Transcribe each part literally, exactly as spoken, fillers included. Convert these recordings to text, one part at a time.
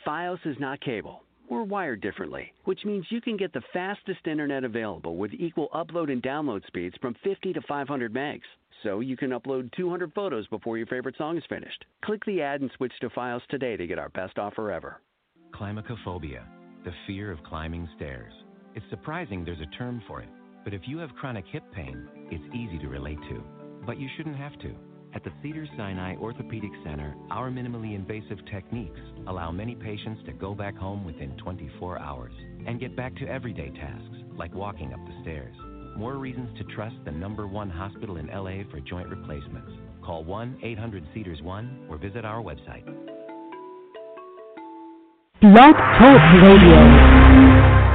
Fios is not cable. We're wired differently, which means you can get the fastest internet available with equal upload and download speeds from fifty to five hundred megs. So you can upload two hundred photos before your favorite song is finished. Click the ad and switch to Fios today to get our best offer ever. Climacophobia, the fear of climbing stairs. It's surprising there's a term for it, but if you have chronic hip pain, it's easy to relate to. But you shouldn't have to. At the Cedars-Sinai Orthopedic Center, our minimally invasive techniques allow many patients to go back home within twenty-four hours and get back to everyday tasks like walking up the stairs. More reasons to trust the number one hospital in L A for joint replacements. Call one eight hundred cedars one or visit our website. Blog Talk Radio.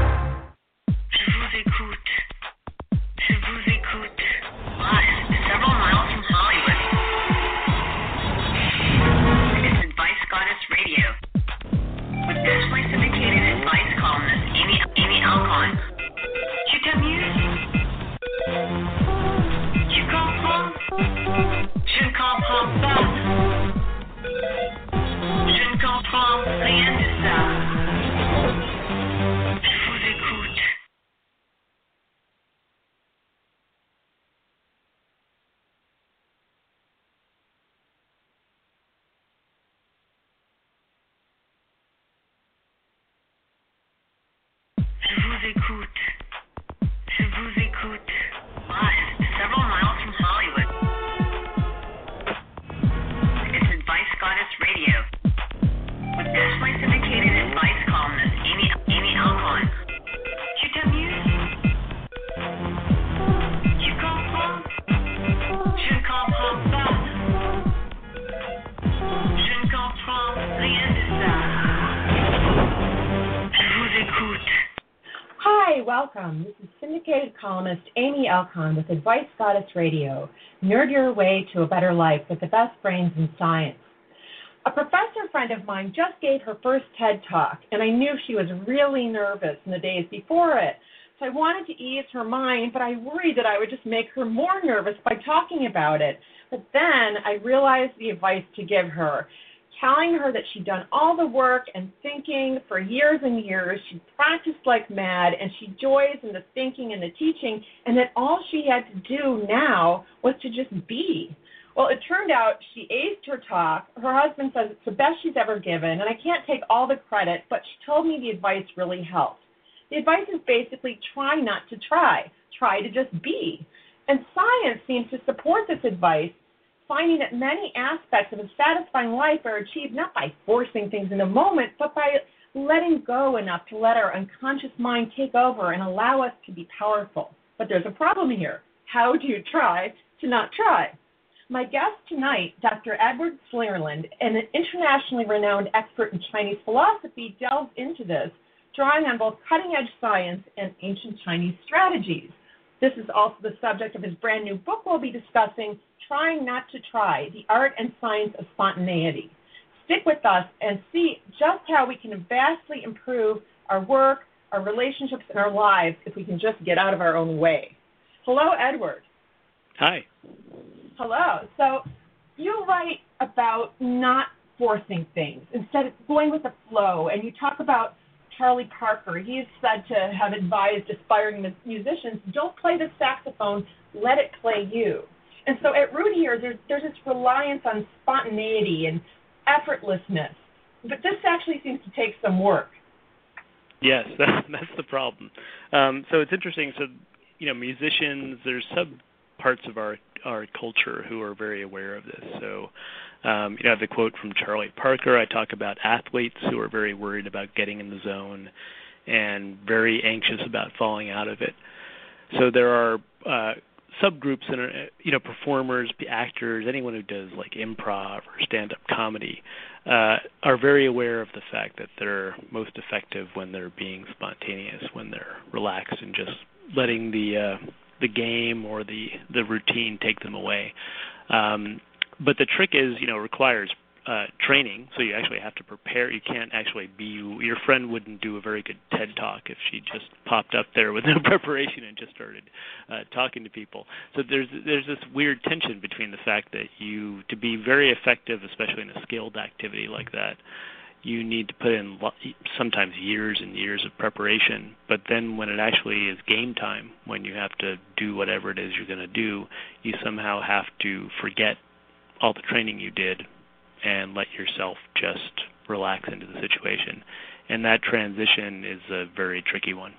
Welcome. This is syndicated columnist Amy Alcon with Advice Goddess Radio. Nerd your way to a better life with the best brains in science. A professor friend of mine just gave her first TED Talk, and I knew she was really nervous in the days before it. So I wanted to ease her mind, but I worried that I would just make her more nervous by talking about it. But then I realized the advice to give her, telling her that she'd done all the work and thinking for years and years. She practiced like mad, and she joys in the thinking and the teaching, and that all she had to do now was to just be. Well, it turned out she aced her talk. Her husband says it's the best she's ever given, and I can't take all the credit, but she told me the advice really helped. The advice is basically try not to try. Try to just be. And science seems to support this advice, finding that many aspects of a satisfying life are achieved not by forcing things in a moment, but by letting go enough to let our unconscious mind take over and allow us to be powerful. But there's a problem here. How do you try to not try? My guest tonight, Doctor Edward Slingerland, an internationally renowned expert in Chinese philosophy, delves into this, drawing on both cutting-edge science and ancient Chinese strategies. This is also the subject of his brand new book we'll be discussing, Trying Not to Try, The Art and Science of Spontaneity. Stick with us and see just how we can vastly improve our work, our relationships, and our lives if we can just get out of our own way. Hello, Edward. Hi. Hello. So you write about not forcing things, instead of going with the flow, and you talk about Charlie Parker. He is said to have advised aspiring musicians, don't play the saxophone, let it play you. And so at root here, there's, there's this reliance on spontaneity and effortlessness. But this actually seems to take some work. Yes, that, that's the problem. Um, so it's interesting. So, you know, musicians, there's sub parts of our, our culture who are very aware of this. So, um, you know, I have the quote from Charlie Parker. I talk about athletes who are very worried about getting in the zone and very anxious about falling out of it. So there are uh, subgroups and, you know, performers, actors, anyone who does like improv or stand-up comedy uh, are very aware of the fact that they're most effective when they're being spontaneous, when they're relaxed and just letting the uh, the game or the, the routine take them away. Um, but the trick is, you know, requires uh, training, so you actually have to prepare. You can't actually be, your friend wouldn't do a very good TED Talk if she just popped up there with no preparation and just started uh, talking to people. So there's there's this weird tension between the fact that you, to be very effective, especially in a skilled activity like that, you need to put in lo- sometimes years and years of preparation. But then when it actually is game time, when you have to do whatever it is you're going to do, you somehow have to forget all the training you did and let yourself just relax into the situation. And that transition is a very tricky one.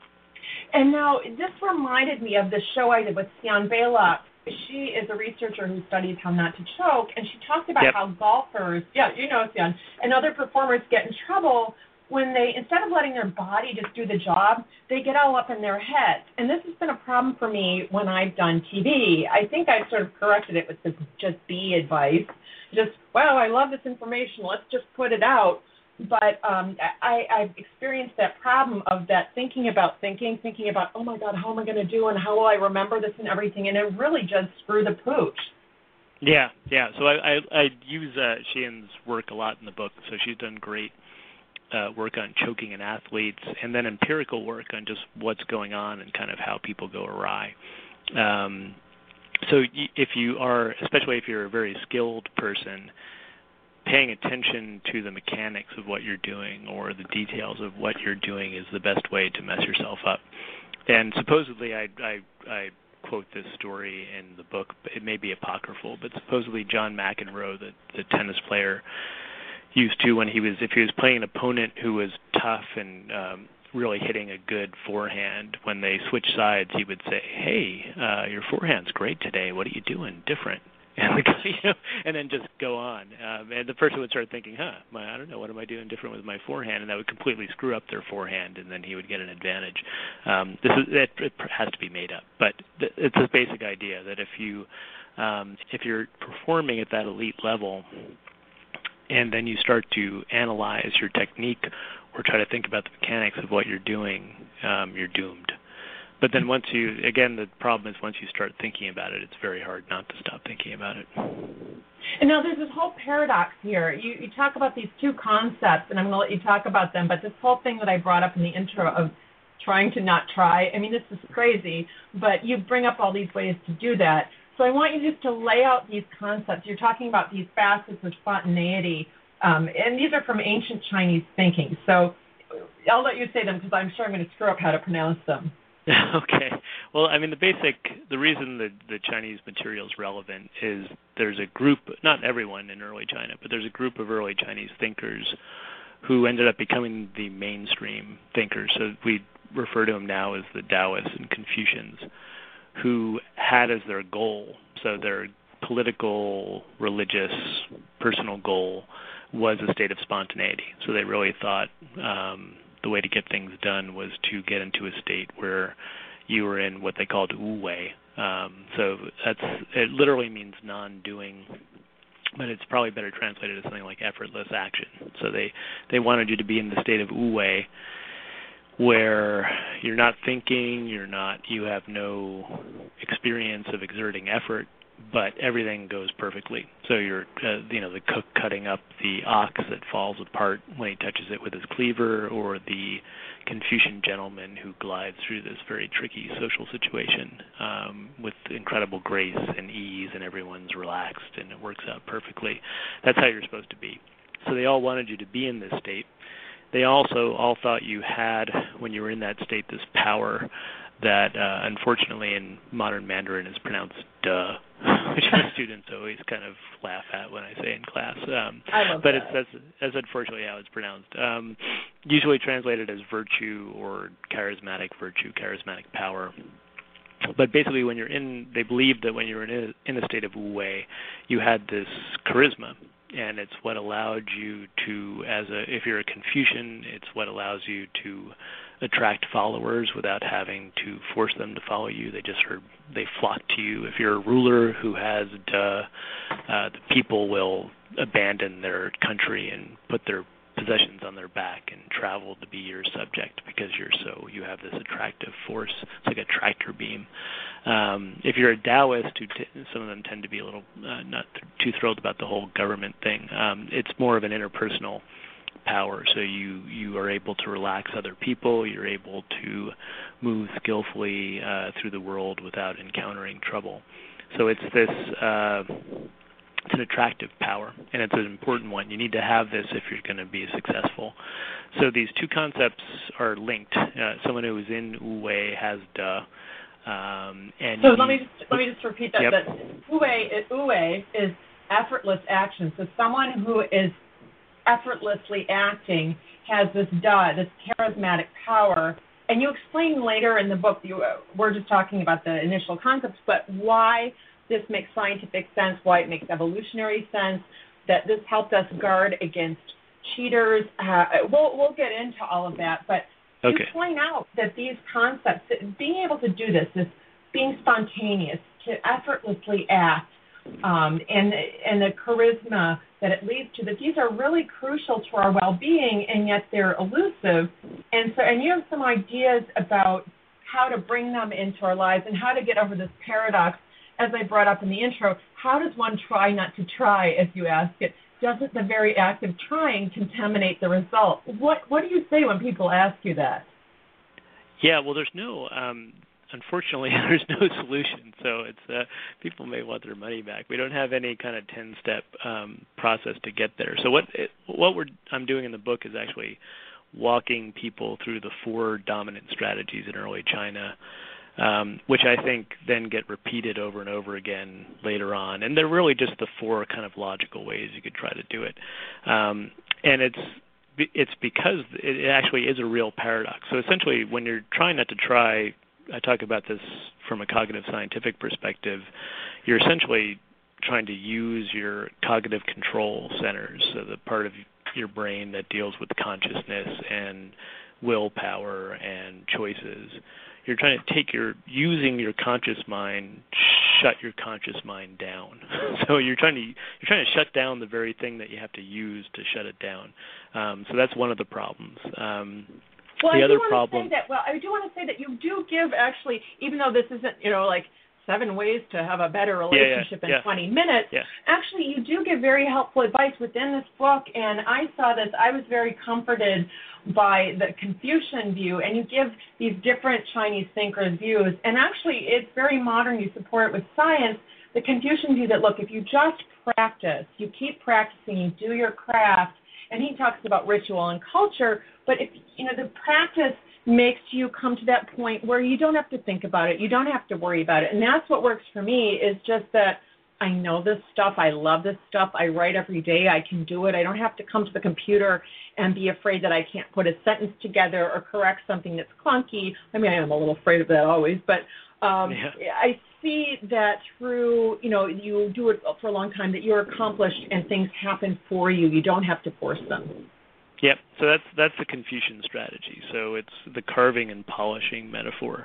And now, this reminded me of the show I did with Sian Balak. She is a researcher who studies how not to choke, and she talked about yep. how golfers, yeah, you know, Sian, and other performers get in trouble when they, instead of letting their body just do the job, they get all up in their heads. And this has been a problem for me when I've done T V. I think I've sort of corrected it with this just be advice. Just, wow, I love this information. Let's just put it out. But um, I, I've experienced that problem of that thinking about thinking, thinking about, oh, my God, how am I going to do and how will I remember this and everything? And it really just screw the pooch. Yeah, yeah. So I, I, I use uh, Sheehan's work a lot in the book. So she's done great uh, work on choking in athletes and then empirical work on just what's going on and kind of how people go awry. Um, so if you are, especially if you're a very skilled person, paying attention to the mechanics of what you're doing or the details of what you're doing is the best way to mess yourself up. And supposedly, I, I, I quote this story in the book. It may be apocryphal, but supposedly John McEnroe, the, the tennis player, used to when he was, if he was playing an opponent who was tough and um, really hitting a good forehand, when they switched sides, he would say, "Hey, uh, your forehand's great today. What are you doing different?" And, the guy, you know, and then just go on. Um, and the person would start thinking, huh, my, I don't know, what am I doing different with my forehand? And that would completely screw up their forehand, and then he would get an advantage. Um, this is it, it has to be made up. But th- it's a basic idea that if, you, um, if you're performing at that elite level and then you start to analyze your technique or try to think about the mechanics of what you're doing, um, you're doomed. But then once you, again, the problem is once you start thinking about it, it's very hard not to stop thinking about it. And now there's this whole paradox here. You, you talk about these two concepts, and I'm going to let you talk about them, but this whole thing that I brought up in the intro of trying to not try, I mean, this is crazy, but you bring up all these ways to do that. So I want you just to lay out these concepts. You're talking about these facets of spontaneity, um, and these are from ancient Chinese thinking. So I'll let you say them because I'm sure I'm going to screw up how to pronounce them. Okay. Well, I mean, the basic, the reason the, the Chinese material is relevant is there's a group, not everyone in early China, but there's a group of early Chinese thinkers who ended up becoming the mainstream thinkers. So we refer to them now as the Taoists and Confucians, who had as their goal, so their political, religious, personal goal was a state of spontaneity. So they really thought um, the way to get things done was to get into a state where you were in what they called wu wei. Um, so that's it. Literally means non-doing, but it's probably better translated as something like effortless action. So they they wanted you to be in the state of wu wei, where you're not thinking, you're not, you have no experience of exerting effort, but everything goes perfectly. So you're, uh, you know, the cook cutting up the ox that falls apart when he touches it with his cleaver, or the Confucian gentleman who glides through this very tricky social situation um, with incredible grace and ease, and everyone's relaxed and it works out perfectly. That's how you're supposed to be. So they all wanted you to be in this state. They also all thought you had, when you were in that state, this power that uh, unfortunately in modern Mandarin is pronounced duh, which my students always kind of laugh at when I say in class. Um, I love but that. it's that's, that's unfortunately how it's pronounced. Um, usually translated as virtue or charismatic virtue, charismatic power. But basically when you're in, they believed that when you were in a, in a state of wu wei, you had this charisma. And it's what allowed you to, as a, if you're a Confucian, it's what allows you to attract followers without having to force them to follow you. They just are, they flock to you. If you're a ruler who has duh, uh, the people will abandon their country and put their possessions on their back and travel to be your subject because you're so, you have this attractive force. It's like a tractor beam. Um, if you're a Taoist, who t- some of them tend to be a little uh, not too thrilled about the whole government thing, um, it's more of an interpersonal power. So you, you are able to relax other people. You're able to move skillfully uh, through the world without encountering trouble. So it's this uh, it's an attractive power, and it's an important one. You need to have this if you're going to be successful. So these two concepts are linked. Uh, someone who is in Wu Wei has De. Um, and so let me just let me just repeat that. Yep. That Wu Wei is, Wu Wei is effortless action. So someone who is effortlessly acting has this Da, this charismatic power. And you explain later in the book. You uh, we're just talking about the initial concepts, but why this makes scientific sense, why it makes evolutionary sense, that this helped us guard against cheaters. Uh, we'll, we'll get into all of that, but okay. You point out that these concepts, that being able to do this, this being spontaneous, to effortlessly act, um, and, and the charisma that it leads to, that these are really crucial to our well-being, and yet they're elusive. And so, and you have some ideas about how to bring them into our lives and how to get over this paradox. As I brought up in the intro, how does one try not to try, as you ask it? Doesn't the very act of trying contaminate the result? What What do you say when people ask you that? Yeah, well, there's no, um, unfortunately, there's no solution. So it's uh, people may want their money back. We don't have any kind of ten-step um, process to get there. So what it, what we're I'm doing in the book is actually walking people through the four dominant strategies in early China. Um, which I think then get repeated over and over again later on. And they're really just the four kind of logical ways you could try to do it. Um, and it's it's because it actually is a real paradox. So essentially, when you're trying not to try, I talk about this from a cognitive scientific perspective, you're essentially trying to use your cognitive control centers, so the part of your brain that deals with consciousness and willpower and choices. You're trying to take your, using your conscious mind, shut your conscious mind down. So you're trying to, you're trying to shut down the very thing that you have to use to shut it down. Um, so that's one of the problems. Um, well, the I other do want problem. to say that. Well, I do want to say that you do give actually, even though this isn't, you know, like seven ways to have a better relationship yeah, yeah, in yeah. twenty minutes. Yeah. Actually, you do give very helpful advice within this book, and I saw this. I was very comforted by the Confucian view, and you give these different Chinese thinkers' views, and actually it's very modern. You support it with science. The Confucian view that, look, if you just practice, you keep practicing, you do your craft, and he talks about ritual and culture, but if, you know, the practice makes you come to that point where you don't have to think about it, you don't have to worry about it, and that's what works for me, is just that I know this stuff. I love this stuff. I write every day. I can do it. I don't have to come to the computer and be afraid that I can't put a sentence together or correct something that's clunky. I mean, I am a little afraid of that always, but um, yeah. I see that through, you know, you do it for a long time, that you're accomplished and things happen for you. You don't have to force them. Yep. So that's that's the Confucian strategy. So it's the carving and polishing metaphor.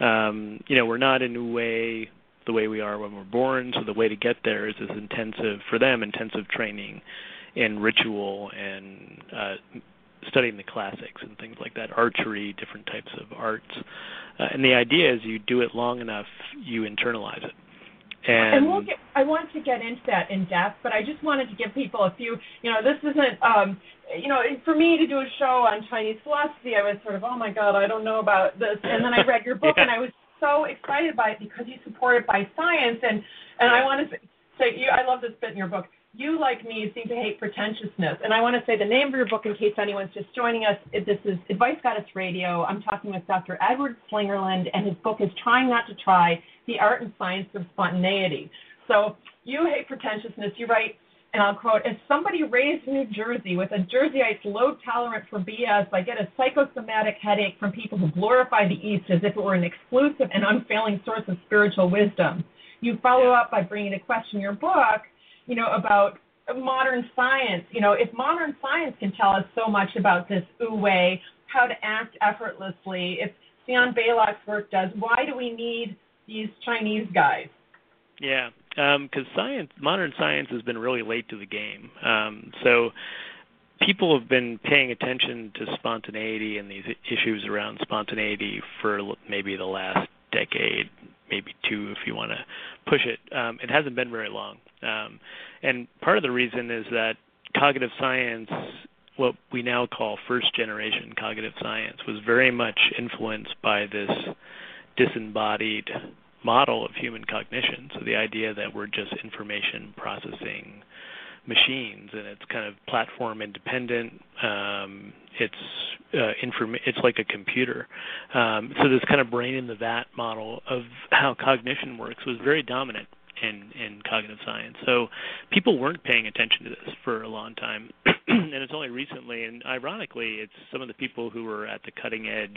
Um, you know, we're not in a way the way we are when we're born, so the way to get there is this intensive, for them, intensive training in ritual and uh, studying the classics and things like that, archery, different types of arts. Uh, and the idea is you do it long enough, you internalize it. And, and we'll get, I want to get into that in depth, but I just wanted to give people a few, you know, this isn't, um, you know, for me to do a show on Chinese philosophy, I was sort of, oh my God, I don't know about this. And then I read your book, yeah. and I was so excited by it because you support it by science. And, and I want to say, you, I love this bit in your book. You, like me, seem to hate pretentiousness. And I want to say the name of your book in case anyone's just joining us. This is Advice Goddess Radio. I'm talking with Doctor Edward Slingerland, and his book is Trying Not to Try, The Art and Science of Spontaneity. So you hate pretentiousness. You write, and I'll quote, as somebody raised in New Jersey with a Jerseyite's low tolerance for B S, I get a psychosomatic headache from people who glorify the East as if it were an exclusive and unfailing source of spiritual wisdom. You follow up by bringing into question your book, you know, about modern science. You know, if modern science can tell us so much about this Wu Wei, how to act effortlessly, if Sion Balak's work does, why do we need these Chinese guys? Yeah, because um, science, modern science has been really late to the game. Um, so people have been paying attention to spontaneity and these issues around spontaneity for maybe the last decade, maybe two if you want to push it. Um, it hasn't been very long. Um, and part of the reason is that cognitive science, what we now call first-generation cognitive science, was very much influenced by this disembodied model of human cognition. So the idea that we're just information processing machines, and it's kind of platform independent. Um, it's uh, inform- It's like a computer. Um, so this kind of brain in the vat model of how cognition works was very dominant in, in cognitive science. So people weren't paying attention to this for a long time, and it's only recently. And ironically, it's some of the people who were at the cutting edge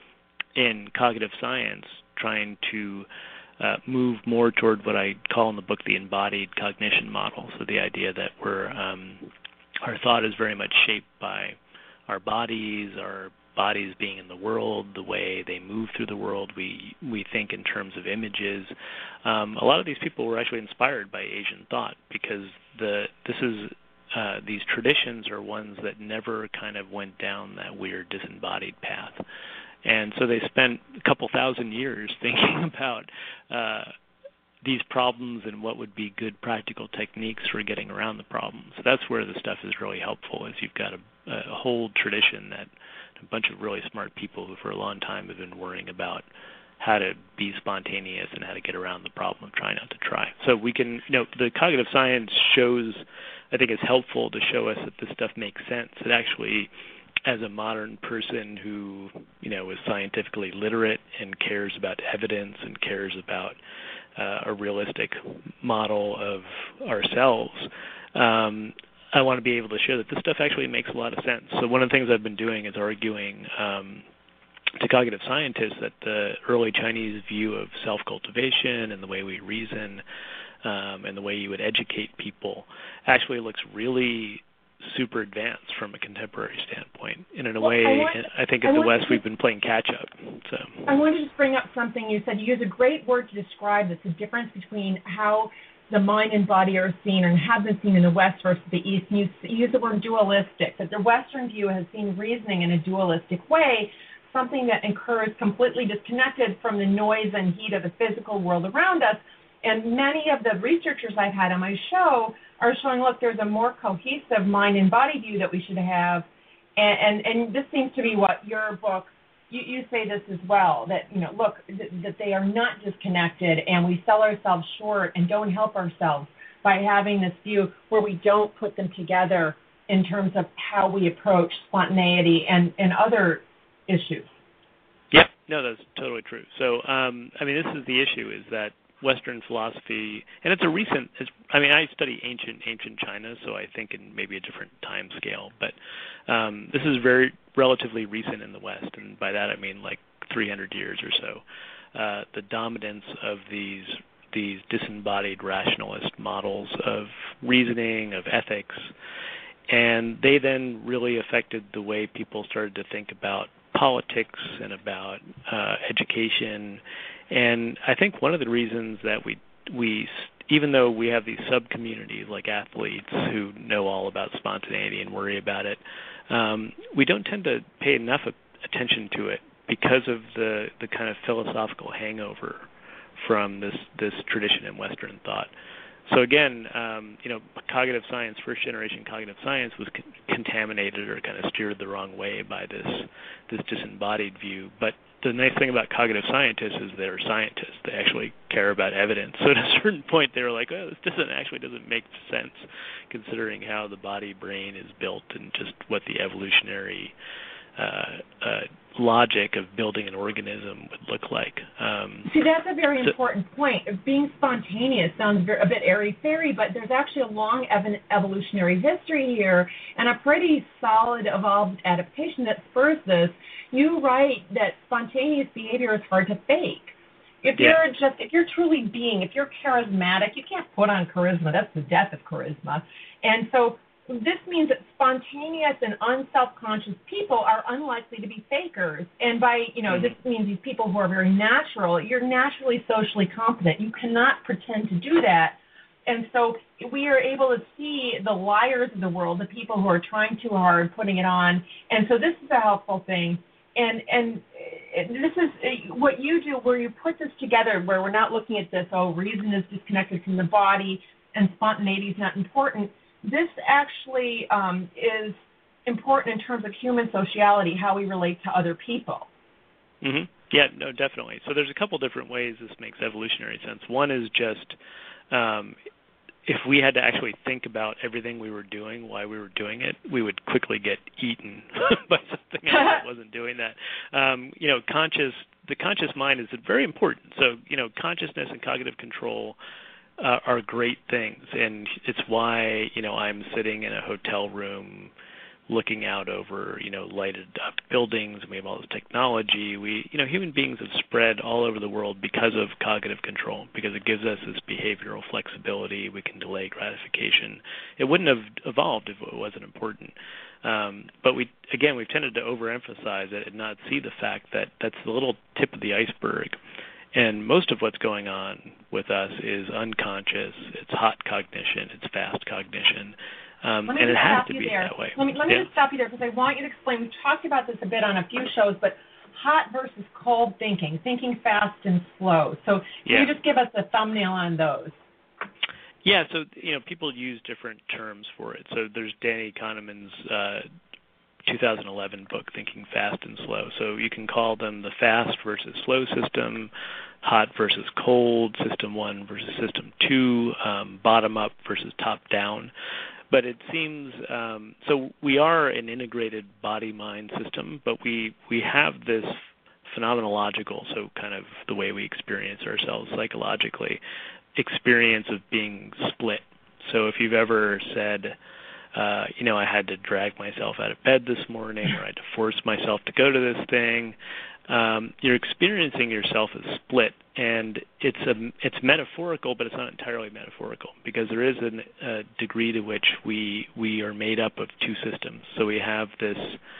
in cognitive science trying to Uh, move more toward what I call in the book the embodied cognition model. So the idea that we're um, our thought is very much shaped by our bodies, our bodies being in the world, the way they move through the world. We we think in terms of images. Um, a lot of these people were actually inspired by Asian thought because the this is uh, these traditions are ones that never kind of went down that weird disembodied path. And so they spent a couple thousand years thinking about uh, these problems and what would be good practical techniques for getting around the problems. So that's where the stuff is really helpful, is you've got a, a whole tradition that a bunch of really smart people who for a long time have been worrying about how to be spontaneous and how to get around the problem of trying not to try. So we can, you know, the cognitive science shows, I think it's helpful to show us that this stuff makes sense. It actually, as a modern person who, you know, is scientifically literate and cares about evidence and cares about uh, a realistic model of ourselves, um, I want to be able to show that this stuff actually makes a lot of sense. So one of the things I've been doing is arguing um, to cognitive scientists that the early Chinese view of self-cultivation and the way we reason um, and the way you would educate people actually looks really super advanced from a contemporary standpoint. And in a well, way, I, want, I think I in the West to, we've been playing catch-up. So I wanted to just bring up something you said. You use a great word to describe this, the difference between how the mind and body are seen and have been seen in the West versus the East. And you use the word dualistic, that the Western view has seen reasoning in a dualistic way, something that occurs completely disconnected from the noise and heat of the physical world around us. And many of the researchers I've had on my show are showing, look, there's a more cohesive mind and body view that we should have. And, and, and this seems to be what your book, you, you say this as well, that, you know, look, th- that they are not disconnected and we sell ourselves short and don't help ourselves by having this view where we don't put them together in terms of how we approach spontaneity and, and other issues. Yeah, no, that's totally true. So, um, I mean, this is the issue, is that Western philosophy, and it's a recent, it's, I mean, I study ancient, ancient China, so I think in maybe a different time scale, but um, this is very relatively recent in the West, and by that I mean like three hundred years or so. Uh, the dominance of these these disembodied rationalist models of reasoning, of ethics, and they then really affected the way people started to think about politics and about uh, education. And I think one of the reasons that we, we, even though we have these sub-communities like athletes who know all about spontaneity and worry about it, um, we don't tend to pay enough attention to it because of the, the kind of philosophical hangover from this, this tradition in Western thought. So again, um, you know, cognitive science, first-generation cognitive science, was con- contaminated or kind of steered the wrong way by this this disembodied view. But the nice thing about cognitive scientists is they're scientists. They actually care about evidence. So at a certain point, they were like, "Oh, this doesn't actually doesn't make sense, considering how the body-brain is built and just what the evolutionary uh, uh, logic of building an organism would look like." Um, See, that's a very so, important point. Being spontaneous sounds very, a bit airy-fairy, but there's actually a long ev- evolutionary history here and a pretty solid evolved adaptation that spurs this. You write that spontaneous behavior is hard to fake. If yeah. you're just, if you're truly being, if you're charismatic, you can't put on charisma. That's the death of charisma. And so this means that spontaneous and unself-conscious people are unlikely to be fakers. And by, you know, mm-hmm. this means these people who are very natural, you're naturally socially competent. You cannot pretend to do that. And so we are able to see the liars of the world, the people who are trying too hard, putting it on. And so this is a helpful thing. And and this is what you do, where you put this together, where we're not looking at this, oh, reason is disconnected from the body and spontaneity is not important. This actually um, is important in terms of human sociality, how we relate to other people. Mm-hmm. Yeah, no, definitely. So there's a couple different ways this makes evolutionary sense. One is just um, if we had to actually think about everything we were doing, why we were doing it, we would quickly get eaten by something else that wasn't doing that. Um, you know, conscious, the conscious mind is very important. So, you know, consciousness and cognitive control uh, are great things, and it's why, you know, I'm sitting in a hotel room looking out over, you know, lighted up buildings, and we have all this technology. We, you know, human beings have spread all over the world because of cognitive control, because it gives us this behavioral flexibility. We can delay gratification. It wouldn't have evolved if it wasn't important. Um, but we, again, we've tended to overemphasize it and not see the fact that that's the little tip of the iceberg. And most of what's going on with us is unconscious. It's hot cognition. It's fast cognition. Um, and it has to be there. that way. Let me, let me yeah. just stop you there because I want you to explain. We've talked about this a bit on a few shows, but hot versus cold thinking, thinking fast and slow. So can yeah. you just give us a thumbnail on those? Yeah, so, you know, people use different terms for it. So there's Danny Kahneman's uh, two thousand eleven book, Thinking Fast and Slow. So you can call them the fast versus slow system, hot versus cold, system one versus system two, um, bottom up versus top down. But it seems, um, so we are an integrated body-mind system, but we, we have this phenomenological, so kind of the way we experience ourselves psychologically, experience of being split. So if you've ever said, uh, you know, I had to drag myself out of bed this morning, or I had to force myself to go to this thing, um, you're experiencing yourself as split, and it's a, it's metaphorical, but it's not entirely metaphorical, because there is an, a degree to which we we are made up of two systems. So we have this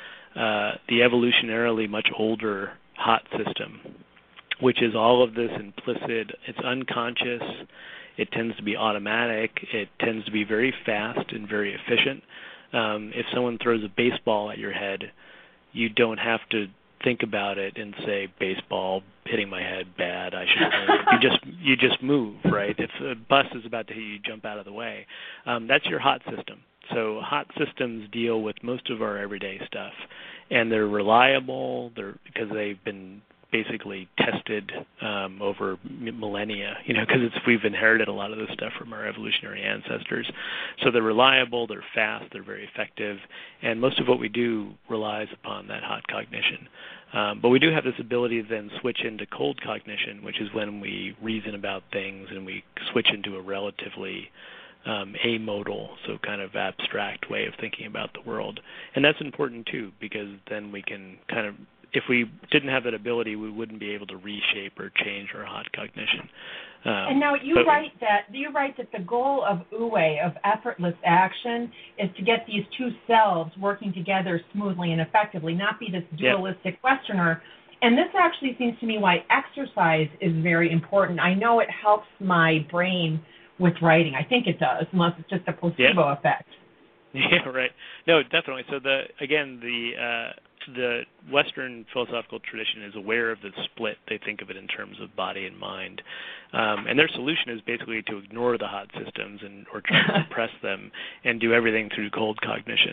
uh, the evolutionarily much older hot system, which is all of this implicit. It's unconscious. It tends to be automatic. It tends to be very fast and very efficient. Um, if someone throws a baseball at your head, you don't have to think about it and say, baseball hitting my head, bad, I should move. you just you just move, right? If a bus is about to hit you, you jump out of the way. Um, that's your hot system. So hot systems deal with most of our everyday stuff, and they're reliable. They're because they've been basically tested um, over millennia, you know, because it's we've inherited a lot of this stuff from our evolutionary ancestors. So they're reliable, they're fast, they're very effective, and most of what we do relies upon that hot cognition. Um, but we do have this ability to then switch into cold cognition, which is when we reason about things and we switch into a relatively um, amodal, so kind of abstract way of thinking about the world. And that's important too, because then we can kind of, if we didn't have that ability, we wouldn't be able to reshape or change our hot cognition. Um, and now you write that you write that the goal of U E, of effortless action, is to get these two selves working together smoothly and effectively, not be this dualistic yep. Westerner. And this actually seems to me why exercise is very important. I know it helps my brain with writing. I think it does, unless it's just a placebo yep. effect. Yeah, right. No, definitely. So the again the uh, the Western philosophical tradition is aware of the split. They think of it in terms of body and mind, um, and their solution is basically to ignore the hot systems and or try to suppress them and do everything through cold cognition.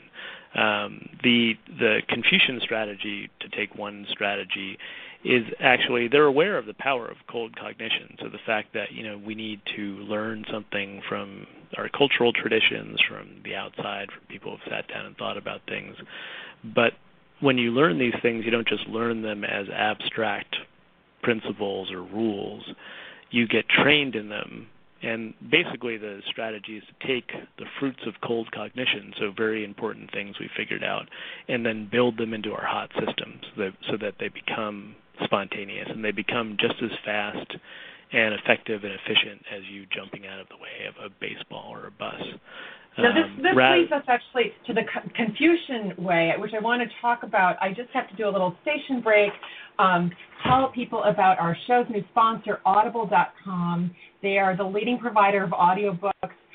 Um, the the Confucian strategy, to take one strategy, is actually they're aware of the power of cold cognition. So the fact that, you know, we need to learn something from our cultural traditions, from the outside, from people who have sat down and thought about things. But when you learn these things, you don't just learn them as abstract principles or rules. You get trained in them. And basically the strategy is to take the fruits of cold cognition, so very important things we figured out, and then build them into our hot systems so that, so that they become spontaneous and they become just as fast and effective and efficient as you jumping out of the way of a baseball or a bus. Now, this, this um, leads us actually to the Confucian way, which I want to talk about. I just have to do a little station break, um, tell people about our show's new sponsor, audible dot com. They are the leading provider of audiobooks,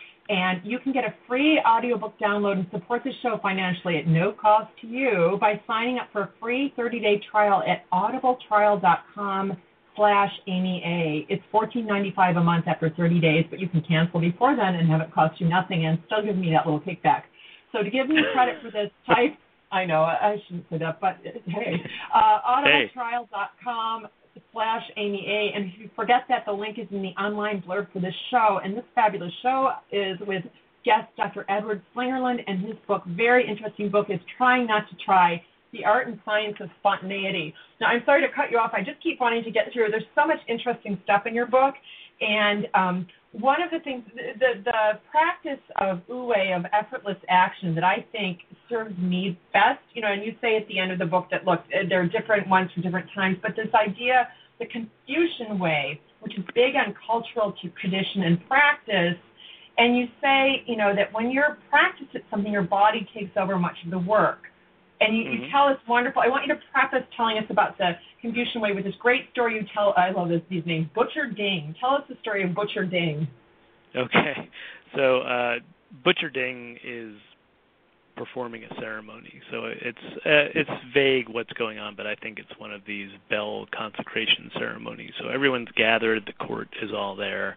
and you can get a free audiobook download and support the show financially at no cost to you by signing up for a free thirty-day trial at audible trial dot com slash Amy A. It's fourteen ninety-five a month after thirty days, but you can cancel before then and have it cost you nothing and still give me that little kickback. So to give me credit for this, type I know, I shouldn't say that, but hey. Uh, audibletrial dot com slash Amy A. And if you forget that, the link is in the online blurb for this show. And this fabulous show is with guest Doctor Edward Slingerland, and his book, very interesting book, is Trying Not to Try, The Art and Science of Spontaneity. Now, I'm sorry to cut you off. I just keep wanting to get through. There's so much interesting stuff in your book. And um, one of the things, the, the practice of Wu Wei, of effortless action, that I think serves me best, you know, and you say at the end of the book that, look, there are different ones for different times, but this idea, the Confucian way, which is big on cultural tradition and practice, and you say, you know, that when you're practicing something, your body takes over much of the work. And you, mm-hmm. you tell us wonderful. I want you to preface telling us about the Confucian way with this great story you tell. I love this, these names. Butcher Ding. Tell us the story of Butcher Ding. Okay. So uh, Butcher Ding is performing a ceremony. So it's uh, it's vague what's going on, but I think it's one of these bell consecration ceremonies. So everyone's gathered. The court is all there.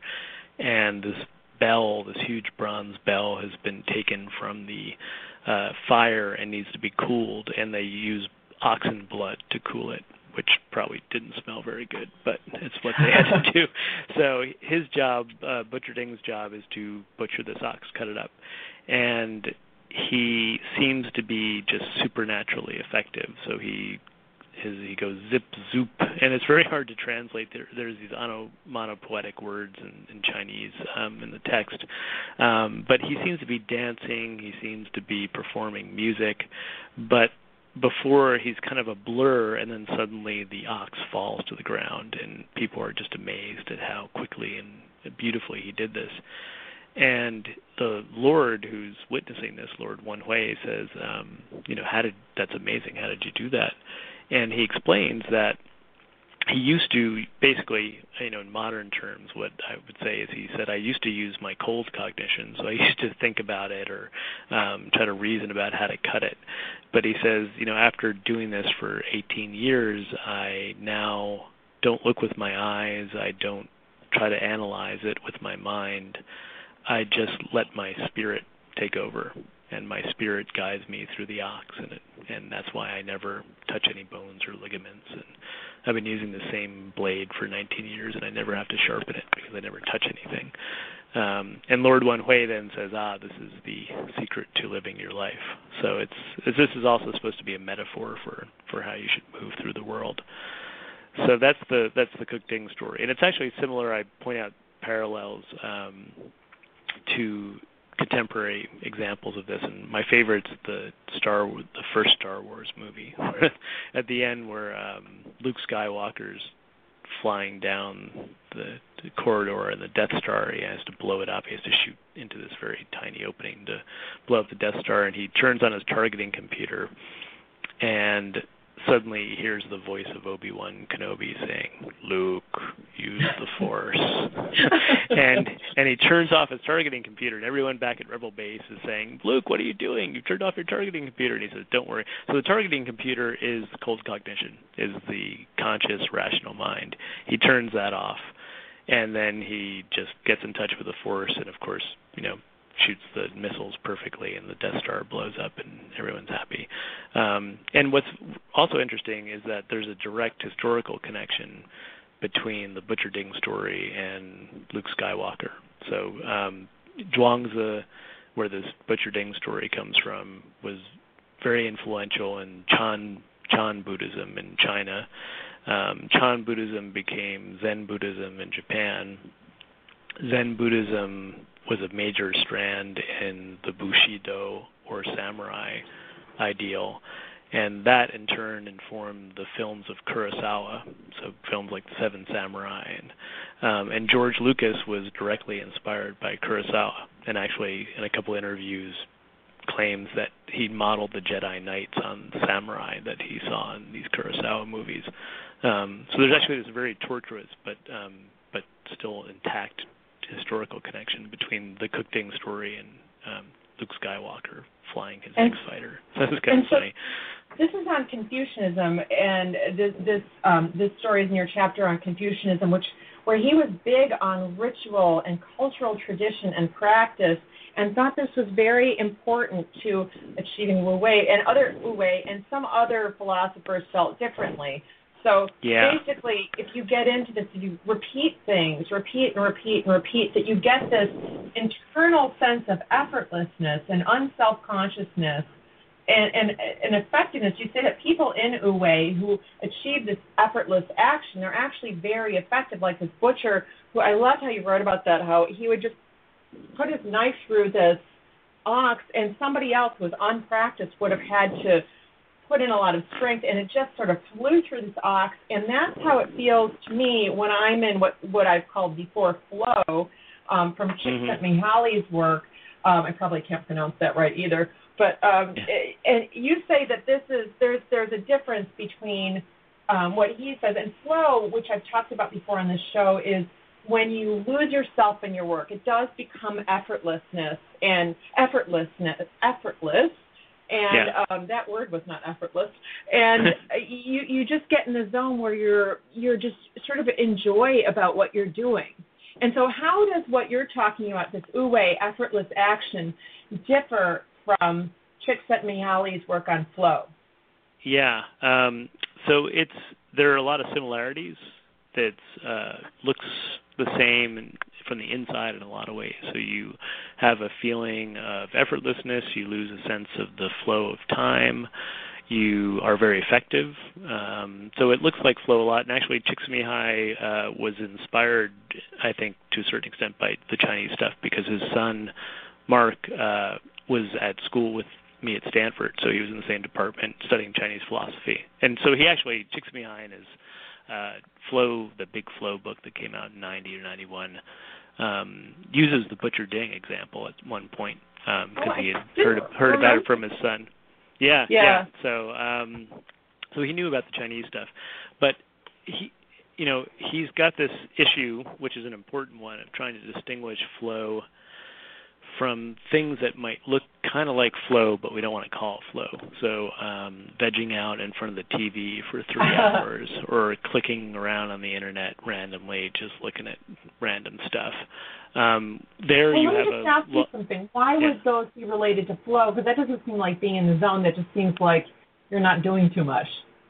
And this bell, this huge bronze bell, has been taken from the uh, fire and needs to be cooled, and they use oxen blood to cool it, which probably didn't smell very good, but it's what they had to do. So his job, uh, Butcher Ding's job, is to butcher this ox, cut it up, and he seems to be just supernaturally effective. So he his he goes zip zoop, and it's very hard to translate. There, there's these onomatopoetic words in, in Chinese um, in the text, um, but he seems to be dancing. He seems to be performing music, but before he's kind of a blur, and then suddenly the ox falls to the ground, and people are just amazed at how quickly and beautifully he did this. And the Lord who's witnessing this, Lord Wen Hui, says, um, you know, how did that's amazing. How did you do that? And he explains that he used to, basically, you know, in modern terms, what I would say is he said, I used to use my cold cognition, so I used to think about it or um, try to reason about how to cut it. But he says, you know, after doing this for eighteen years, I now don't look with my eyes. I don't try to analyze it with my mind. I just let my spirit take over, and my spirit guides me through the ox, and it, and that's why I never touch any bones or ligaments. And I've been using the same blade for nineteen years, and I never have to sharpen it because I never touch anything. Um, and Lord Wen Hui then says, ah, this is the secret to living your life. So it's, it's this is also supposed to be a metaphor for, for how you should move through the world. So that's the that's the Cook Ding story, and it's actually similar. I point out parallels um, to contemporary examples of this, and my favorite's the Star the first Star Wars movie. At the end, where um, Luke Skywalker's flying down the, the corridor and the Death Star, he has to blow it up. He has to shoot into this very tiny opening to blow up the Death Star, and he turns on his targeting computer, and suddenly he hears the voice of Obi-Wan Kenobi saying, Luke, use the Force. and and he turns off his targeting computer, and everyone back at Rebel Base is saying, Luke, what are you doing? You turned off your targeting computer. And he says, don't worry. So the targeting computer is cold cognition, is the conscious, rational mind. He turns that off, and then he just gets in touch with the Force, and of course, you know, shoots the missiles perfectly, and the Death Star blows up, and everyone's happy. Um, and what's also interesting is that there's a direct historical connection between the Butcher Ding story and Luke Skywalker. So um, Zhuangzi, where this Butcher Ding story comes from, was very influential in Chan Chan Buddhism in China. Um, Chan Buddhism became Zen Buddhism in Japan. Zen Buddhism was a major strand in the Bushido or samurai ideal, and that in turn informed the films of Kurosawa, so films like The Seven Samurai, and, um, and George Lucas was directly inspired by Kurosawa, and actually in a couple interviews claims that he modeled the Jedi Knights on samurai that he saw in these Kurosawa movies. Um, so there's actually this very tortuous but um, but still intact historical connection between the Cook Ding story and um, Luke Skywalker flying his and, X-Fighter. So this is kind of so funny. This is on Confucianism, and this this, um, this story is in your chapter on Confucianism, which where he was big on ritual and cultural tradition and practice, and thought this was very important to achieving Wu Wei, and other Wu Wei, and some other philosophers felt differently. So yeah. basically, if you get into this, you repeat things, repeat and repeat and repeat, that you get this internal sense of effortlessness and unself-consciousness and, and, and effectiveness. You say that people in Wu Wei who achieve this effortless action, they're actually very effective, like this butcher, who I loved how you wrote about that, how he would just put his knife through this ox, and somebody else who was unpracticed would have had to put in a lot of strength, and it just sort of flew through this ox. And that's how it feels to me when I'm in what, what I've called before flow, um, from Csikszentmihalyi's work. Um, I probably can't pronounce that right either. But um, it, and you say that this is there's there's a difference between um, what he says and flow, which I've talked about before on this show, is when you lose yourself in your work. It does become effortlessness and effortlessness, effortless. And yeah. um, that word was not effortless. And you you just get in the zone where you're you're just sort of enjoy about what you're doing. And so how does what you're talking about, this Wu Wei, effortless action, differ from Csikszentmihalyi's work on flow? Yeah. Um, so it's there are a lot of similarities that uh, looks the same from the inside in a lot of ways. So you have a feeling of effortlessness, you lose a sense of the flow of time, you are very effective. Um, so it looks like flow a lot, and actually Csikszentmihalyi uh, was inspired, I think, to a certain extent by the Chinese stuff, because his son, Mark, uh, was at school with me at Stanford, so he was in the same department studying Chinese philosophy. And so he actually, Csikszentmihalyi in his uh, Flow, the big Flow book that came out in ninety or ninety-one, um, uses the Butcher Ding example at one point, because um, oh, he had heard heard about it from his son. Yeah, yeah. yeah. So, um, so he knew about the Chinese stuff, but he, you know, he's got this issue, which is an important one, of trying to distinguish flow from things that might look kind of like flow, but we don't want to call it flow. So um, vegging out in front of the T V for three hours, or clicking around on the internet randomly, just looking at random stuff. Um, there well, you let have me just a, ask you something. Why yeah. would those be related to flow? Because that doesn't seem like being in the zone. That just seems like you're not doing too much.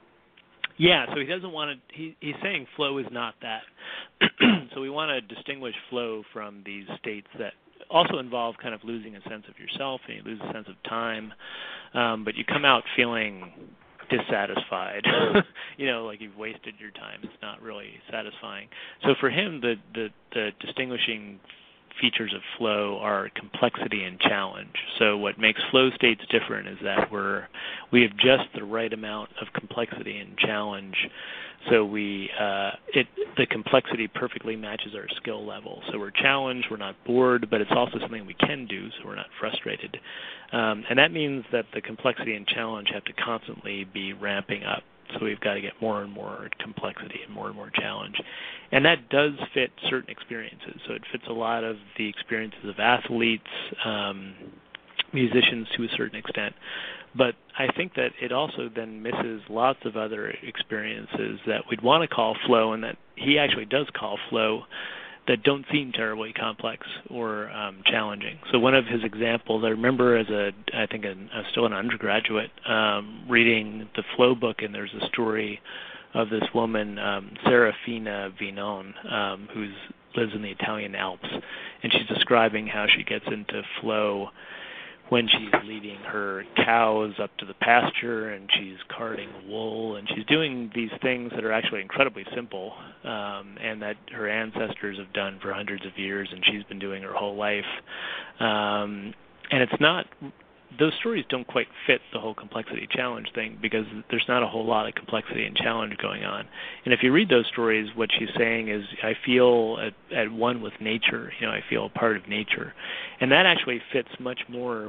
Yeah, so he doesn't want to, he, he's saying flow is not that. So we want to distinguish flow from these states that also involve kind of losing a sense of yourself, and you lose a sense of time, um, but you come out feeling dissatisfied, you know, like you've wasted your time. It's not really satisfying. So for him, the, the, the distinguishing features of flow are complexity and challenge. So what makes flow states different is that we're we have just the right amount of complexity and challenge. So we uh, it the complexity perfectly matches our skill level. So we're challenged, we're not bored, but it's also something we can do, so we're not frustrated. Um, and that means that the complexity and challenge have to constantly be ramping up. So we've got to get more and more complexity and more and more challenge. And that does fit certain experiences. So it fits a lot of the experiences of athletes, um, musicians to a certain extent. But I think that it also then misses lots of other experiences that we'd want to call flow, and that he actually does call flow, that don't seem terribly complex or um, challenging. So one of his examples, I remember as a, I think an, I was still an undergraduate, um, reading the Flow book, and there's a story of this woman, um, Serafina Vinon, um, who lives in the Italian Alps, and she's describing how she gets into flow when she's leading her cows up to the pasture, and she's carding wool, and she's doing these things that are actually incredibly simple, um, and that her ancestors have done for hundreds of years, and she's been doing her whole life. Um, and it's not, those stories don't quite fit the whole complexity challenge thing, because there's not a whole lot of complexity and challenge going on. And if you read those stories, what she's saying is, I feel at, at one with nature, you know, I feel a part of nature. And that actually fits much more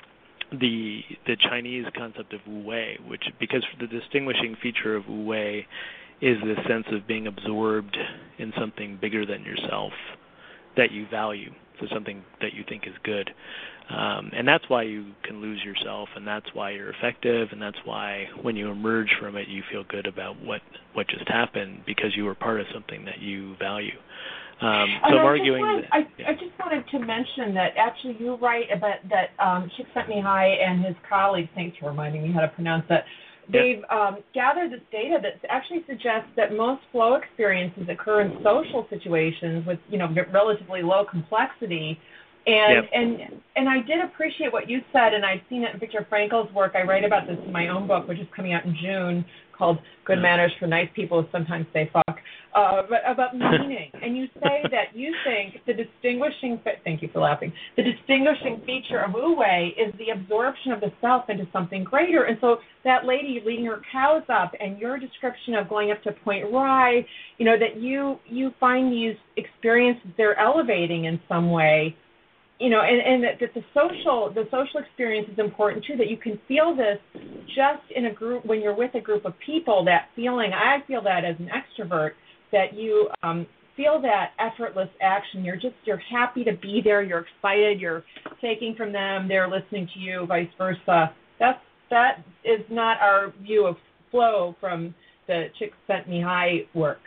the the Chinese concept of Wu Wei, which, because the distinguishing feature of Wu Wei is the sense of being absorbed in something bigger than yourself that you value, so something that you think is good. Um, and that's why you can lose yourself, and that's why you're effective, and that's why when you emerge from it, you feel good about what, what just happened because you were part of something that you value. Um, so I'm arguing wanted, that, I, yeah. I just wanted to mention that actually you're right about that um, Csikszentmihalyi and his colleagues, thanks for reminding me how to pronounce that, they've um, gathered this data that actually suggests that most flow experiences occur in social situations with, you know, relatively low complexity. And yep. and and I did appreciate what you said, and I've seen it in Viktor Frankl's work. I write about this in my own book, which is coming out in June, called Good Manners for Nice People Who Sometimes Say Fuck, uh, but about meaning. And you say that you think the distinguishing, thank you for laughing, the distinguishing feature of Wu Wei is the absorption of the self into something greater. And so that lady leading her cows up and your description of going up to Point Rye, you know, that you, you find these experiences, they're elevating in some way. You know, and, and that, that the social the social experience is important too, that you can feel this just in a group, when you're with a group of people, that feeling, I feel that as an extrovert, that you um, feel that effortless action. You're just, you're happy to be there, you're excited, you're taking from them, they're listening to you, vice versa. That's, that is not our view of flow from the Csikszentmihalyi work.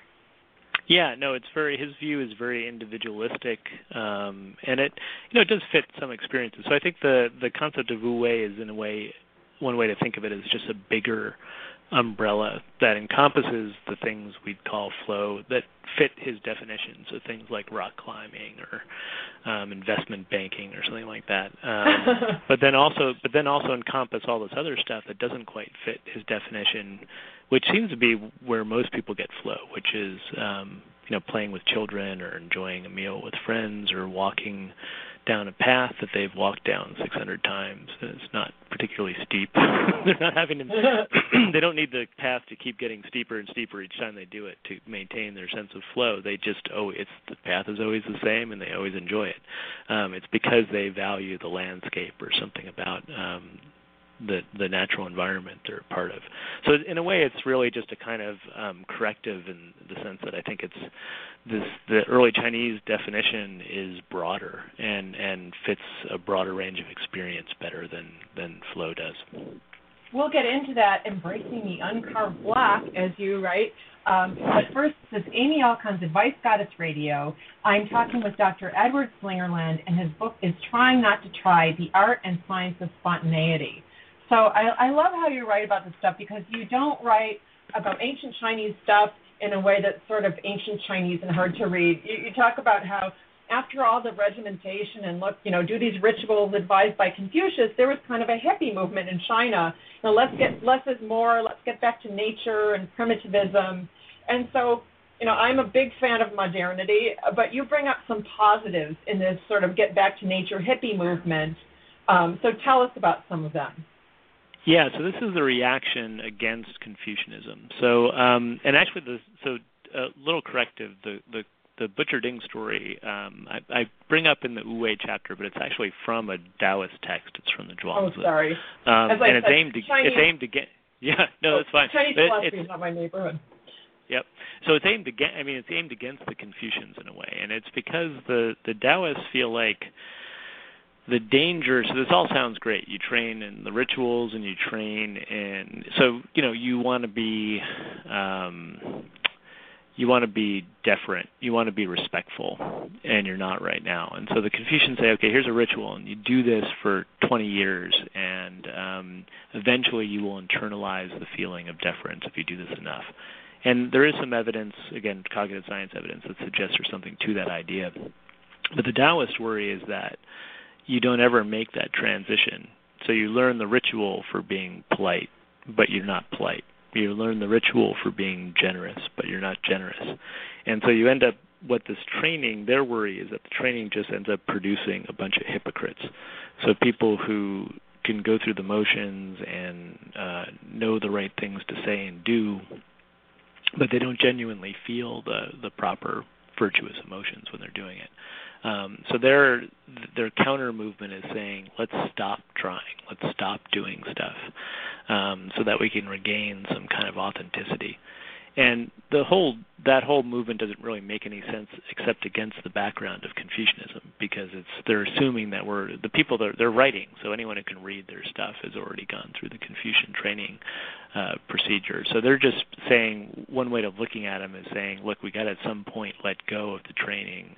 Yeah, no, it's very, his view is very individualistic, um, and it, you know, it does fit some experiences. So I think the, the concept of Wu Wei is, in a way, one way to think of it is just a bigger umbrella that encompasses the things we'd call flow that fit his definition. So things like rock climbing or um, investment banking or something like that. Um, but then also, but then also encompass all this other stuff that doesn't quite fit his definition, which seems to be where most people get flow, which is um, you know, playing with children or enjoying a meal with friends or walking down a path that they've walked down six hundred times. And it's not particularly steep. They're not having to, they don't need the path to keep getting steeper and steeper each time they do it to maintain their sense of flow. They just, oh, it's the path is always the same and they always enjoy it. Um, it's because they value the landscape or something about um, the the natural environment they're part of. So in a way, it's really just a kind of um, corrective in the sense that I think it's this the early Chinese definition is broader and, and fits a broader range of experience better than, than flow does. We'll get into that, embracing the uncarved block, as you write. Um, but first, this is Amy Alcon's Advice Goddess Radio. I'm talking with Doctor Edward Slingerland, and his book is Trying Not to Try, The Art and Science of Spontaneity. So I, I love how you write about this stuff, because you don't write about ancient Chinese stuff in a way that's sort of ancient Chinese and hard to read. You, you talk about how after all the regimentation and look, you know, do these rituals advised by Confucius, there was kind of a hippie movement in China. You know, let's get less is more, let's get back to nature and primitivism. And so, you know, I'm a big fan of modernity, but you bring up some positives in this sort of get back to nature hippie movement. Um, so tell us about some of them. Yeah, so this is the reaction against Confucianism. So, um, and actually, the, so a little corrective, the, the, the Butcher Ding story, um, I, I bring up in the Wu Wei chapter, but it's actually from a Taoist text. It's from the Zhuangzi. Oh, sorry. Um, As I and it's said, aimed, to, Chinese, it's aimed to get, yeah, no, oh, that's fine. Chinese But philosophy it's, is not my neighborhood. Yep. So it's aimed against, I mean, it's aimed against the Confucians in a way, and it's because the, the Taoists feel like the danger, so this all sounds great. You train in the rituals and you train in, so, you know, you want to be, um, you want to be deferent. You want to be respectful, and you're not right now. And so the Confucians say, okay, here's a ritual, and you do this for twenty years, and um, eventually you will internalize the feeling of deference if you do this enough. And there is some evidence, again, cognitive science evidence, that suggests there's something to that idea. But the Taoist worry is that you don't ever make that transition. So you learn the ritual for being polite, but you're not polite. You learn the ritual for being generous, but you're not generous. And so you end up, what this training, their worry is that the training just ends up producing a bunch of hypocrites. So people who can go through the motions and uh, know the right things to say and do, but they don't genuinely feel the, the proper virtuous emotions when they're doing it. Um, so their their counter movement is saying, let's stop trying, let's stop doing stuff, um, so that we can regain some kind of authenticity. And the whole that whole movement doesn't really make any sense except against the background of Confucianism, because it's they're assuming that we're the people that they're writing, so anyone who can read their stuff has already gone through the Confucian training uh, procedure. So they're just saying, one way of looking at them is saying, look, we got to at some point let go of the training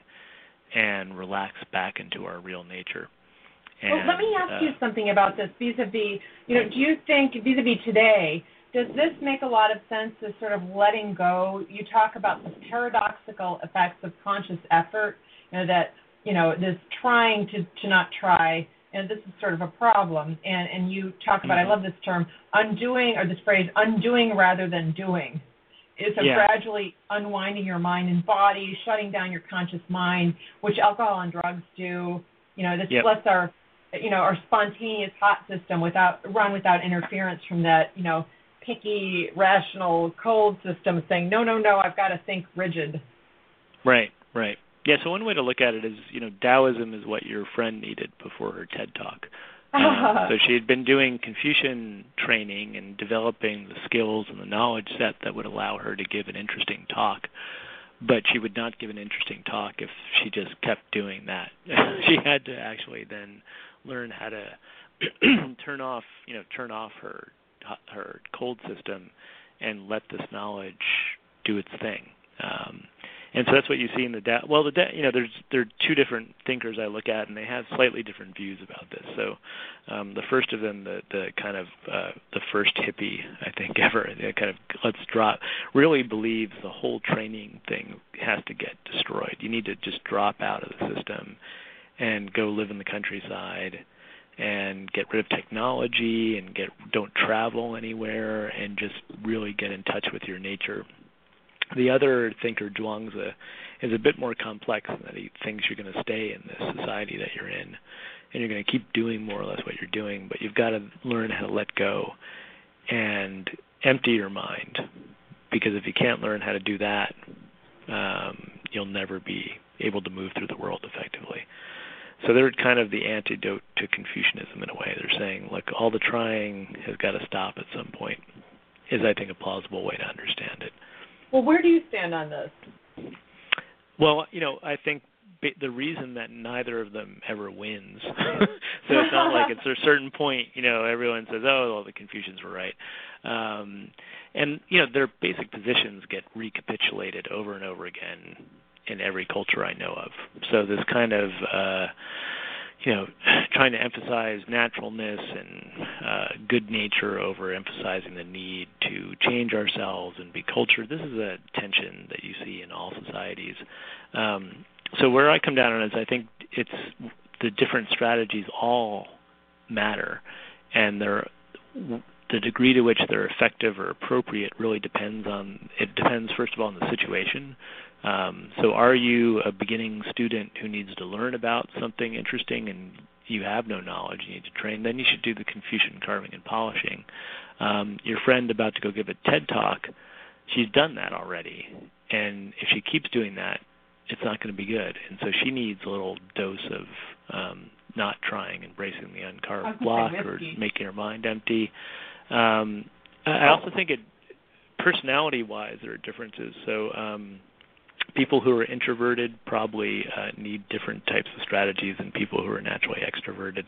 and relax back into our real nature. And, well, let me ask uh, you something about this vis-a-vis, you know, do you think vis-a-vis today, does this make a lot of sense, this sort of letting go? You talk about the paradoxical effects of conscious effort, you know, that, you know, this trying to, to not try, and this is sort of a problem. And, and you talk about, mm-hmm. I love this term, undoing, or this phrase, undoing rather than doing. It's a yeah. gradually unwinding your mind and body, shutting down your conscious mind, which alcohol and drugs do. You know, this yep. lets our, you know, our spontaneous hot system without run without interference from that, you know, picky, rational, cold system saying, no, no, no, I've got to think rigid. Right, right. Yeah, so one way to look at it is, you know, Taoism is what your friend needed before her TED Talk. Um, so she had been doing Confucian training and developing the skills and the knowledge set that would allow her to give an interesting talk. But she would not give an interesting talk if she just kept doing that. She had to actually then learn how to turn off, you know, turn off her her cold system and let this knowledge do its thing. Um, and so that's what you see in the Tao. Well, the da- you know, there's there are two different thinkers I look at, and they have slightly different views about this. So um, the first of them, the the kind of uh, the first hippie I think ever, kind of let's drop, really believes the whole training thing has to get destroyed. You need to just drop out of the system and go live in the countryside and get rid of technology and get don't travel anywhere and just really get in touch with your nature. The other thinker, Zhuangzi, is a bit more complex in that he thinks you're going to stay in this society that you're in and you're going to keep doing more or less what you're doing, but you've got to learn how to let go and empty your mind, because if you can't learn how to do that, um, you'll never be able to move through the world effectively. So they're kind of the antidote to Confucianism in a way. They're saying, look, all the trying has got to stop at some point, is I think a plausible way to understand it. Well, where do you stand on this? Well, you know, I think the reason that neither of them ever wins, so it's not like it's a certain point, you know, everyone says, oh, well, the Confucians were right. Um, and, you know, their basic positions get recapitulated over and over again in every culture I know of. So this kind of, uh, you know, trying to emphasize naturalness and uh, good nature over emphasizing the need to change ourselves and be cultured, this is a tension that you see in all societies. Um, so where I come down on it is I think it's the different strategies all matter, and they're the degree to which they're effective or appropriate really depends on, it depends first of all on the situation. Um, so are you a beginning student who needs to learn about something interesting and you have no knowledge, you need to train, then you should do the Confucian carving and polishing. Um, your friend about to go give a TED Talk, she's done that already. And if she keeps doing that, it's not going to be good. And so she needs a little dose of um, not trying, embracing the uncarved block or making her mind empty. Um, I also think it, personality-wise, there are differences. So um, people who are introverted probably uh, need different types of strategies than people who are naturally extroverted.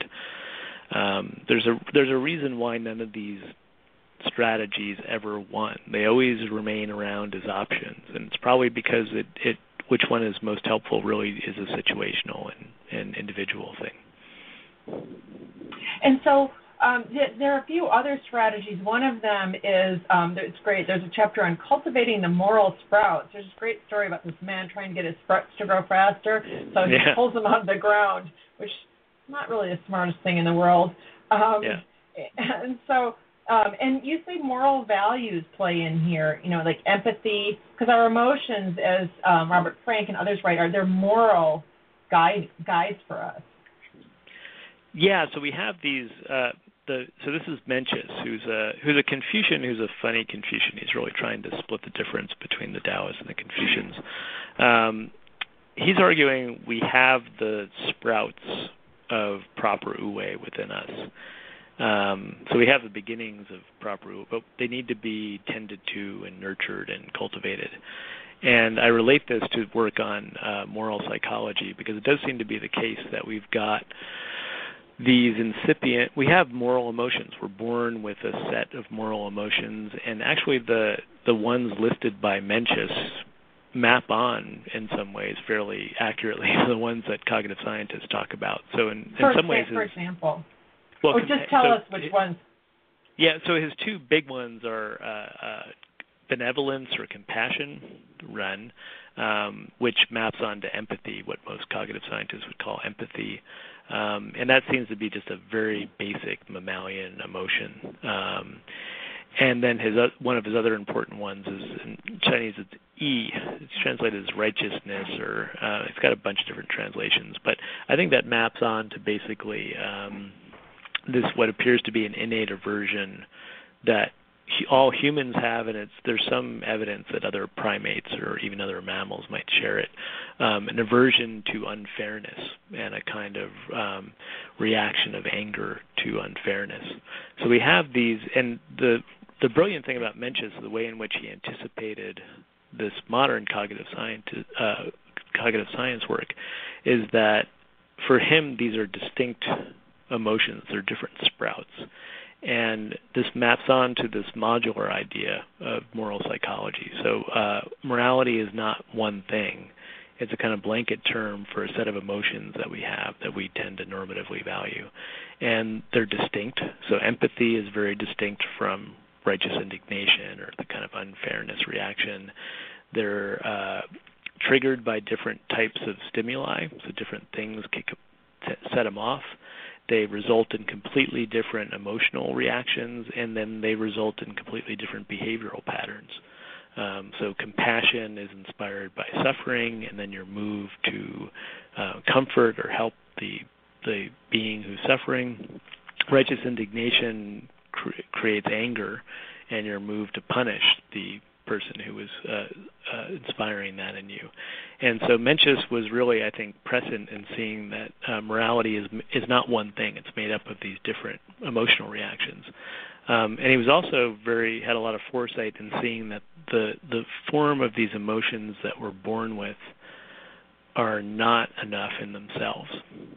Um, there's a there's a reason why none of these strategies ever won. They always remain around as options, and it's probably because it, it which one is most helpful really is a situational and, and individual thing. And so um, th- there are a few other strategies. One of them is, um, it's great, there's a chapter on cultivating the moral sprouts. There's a great story about this man trying to get his sprouts to grow faster, so he yeah. pulls them out of the ground, which is not really the smartest thing in the world. Um, yeah. And so, um, and you say moral values play in here, you know, like empathy, because our emotions, as um, Robert Frank and others write, are they're moral guide guides for us. Yeah, so we have these. Uh, the so this is Mencius, who's a who's a Confucian, who's a funny Confucian. He's really trying to split the difference between the Taoists and the Confucians. Um, he's arguing we have the sprouts of proper wu-wei within us. Um, so we have the beginnings of proper wu, but they need to be tended to and nurtured and cultivated. And I relate this to work on uh, moral psychology because it does seem to be the case that we've got these incipient, we have moral emotions. We're born with a set of moral emotions, and actually the the ones listed by Mencius map on in some ways fairly accurately to the ones that cognitive scientists talk about. So in, in some ways, for example, well, or just tell so us which it, ones. Yeah, so his two big ones are uh, uh, benevolence or compassion, run, um, which maps onto empathy, what most cognitive scientists would call empathy. Um, and that seems to be just a very basic mammalian emotion. Um, and then his uh, one of his other important ones is in Chinese it's yi. It's translated as righteousness, or uh, it's got a bunch of different translations. But I think that maps on to basically um, this what appears to be an innate aversion that all humans have, and it's there's some evidence that other primates or even other mammals might share it, um, an aversion to unfairness and a kind of um, reaction of anger to unfairness. So we have these, and the the brilliant thing about Mencius, the way in which he anticipated this modern cognitive science, uh, cognitive science work, is that for him these are distinct emotions, they're different sprouts. And this maps on to this modular idea of moral psychology. So uh, morality is not one thing. It's a kind of blanket term for a set of emotions that we have that we tend to normatively value. And they're distinct. So empathy is very distinct from righteous indignation or the kind of unfairness reaction. They're uh, triggered by different types of stimuli, so different things kick, set them off. They result in completely different emotional reactions, and then they result in completely different behavioral patterns. Um, so compassion is inspired by suffering, and then you're moved to uh, comfort or help the the being who's suffering. Righteous indignation cre- creates anger, and you're moved to punish the person who is uh, uh, inspiring that in you. And so Mencius was really, I think, prescient in seeing that uh, morality is is not one thing. It's made up of these different emotional reactions. Um, and he was also very, had a lot of foresight in seeing that the, the form of these emotions that we're born with are not enough in themselves.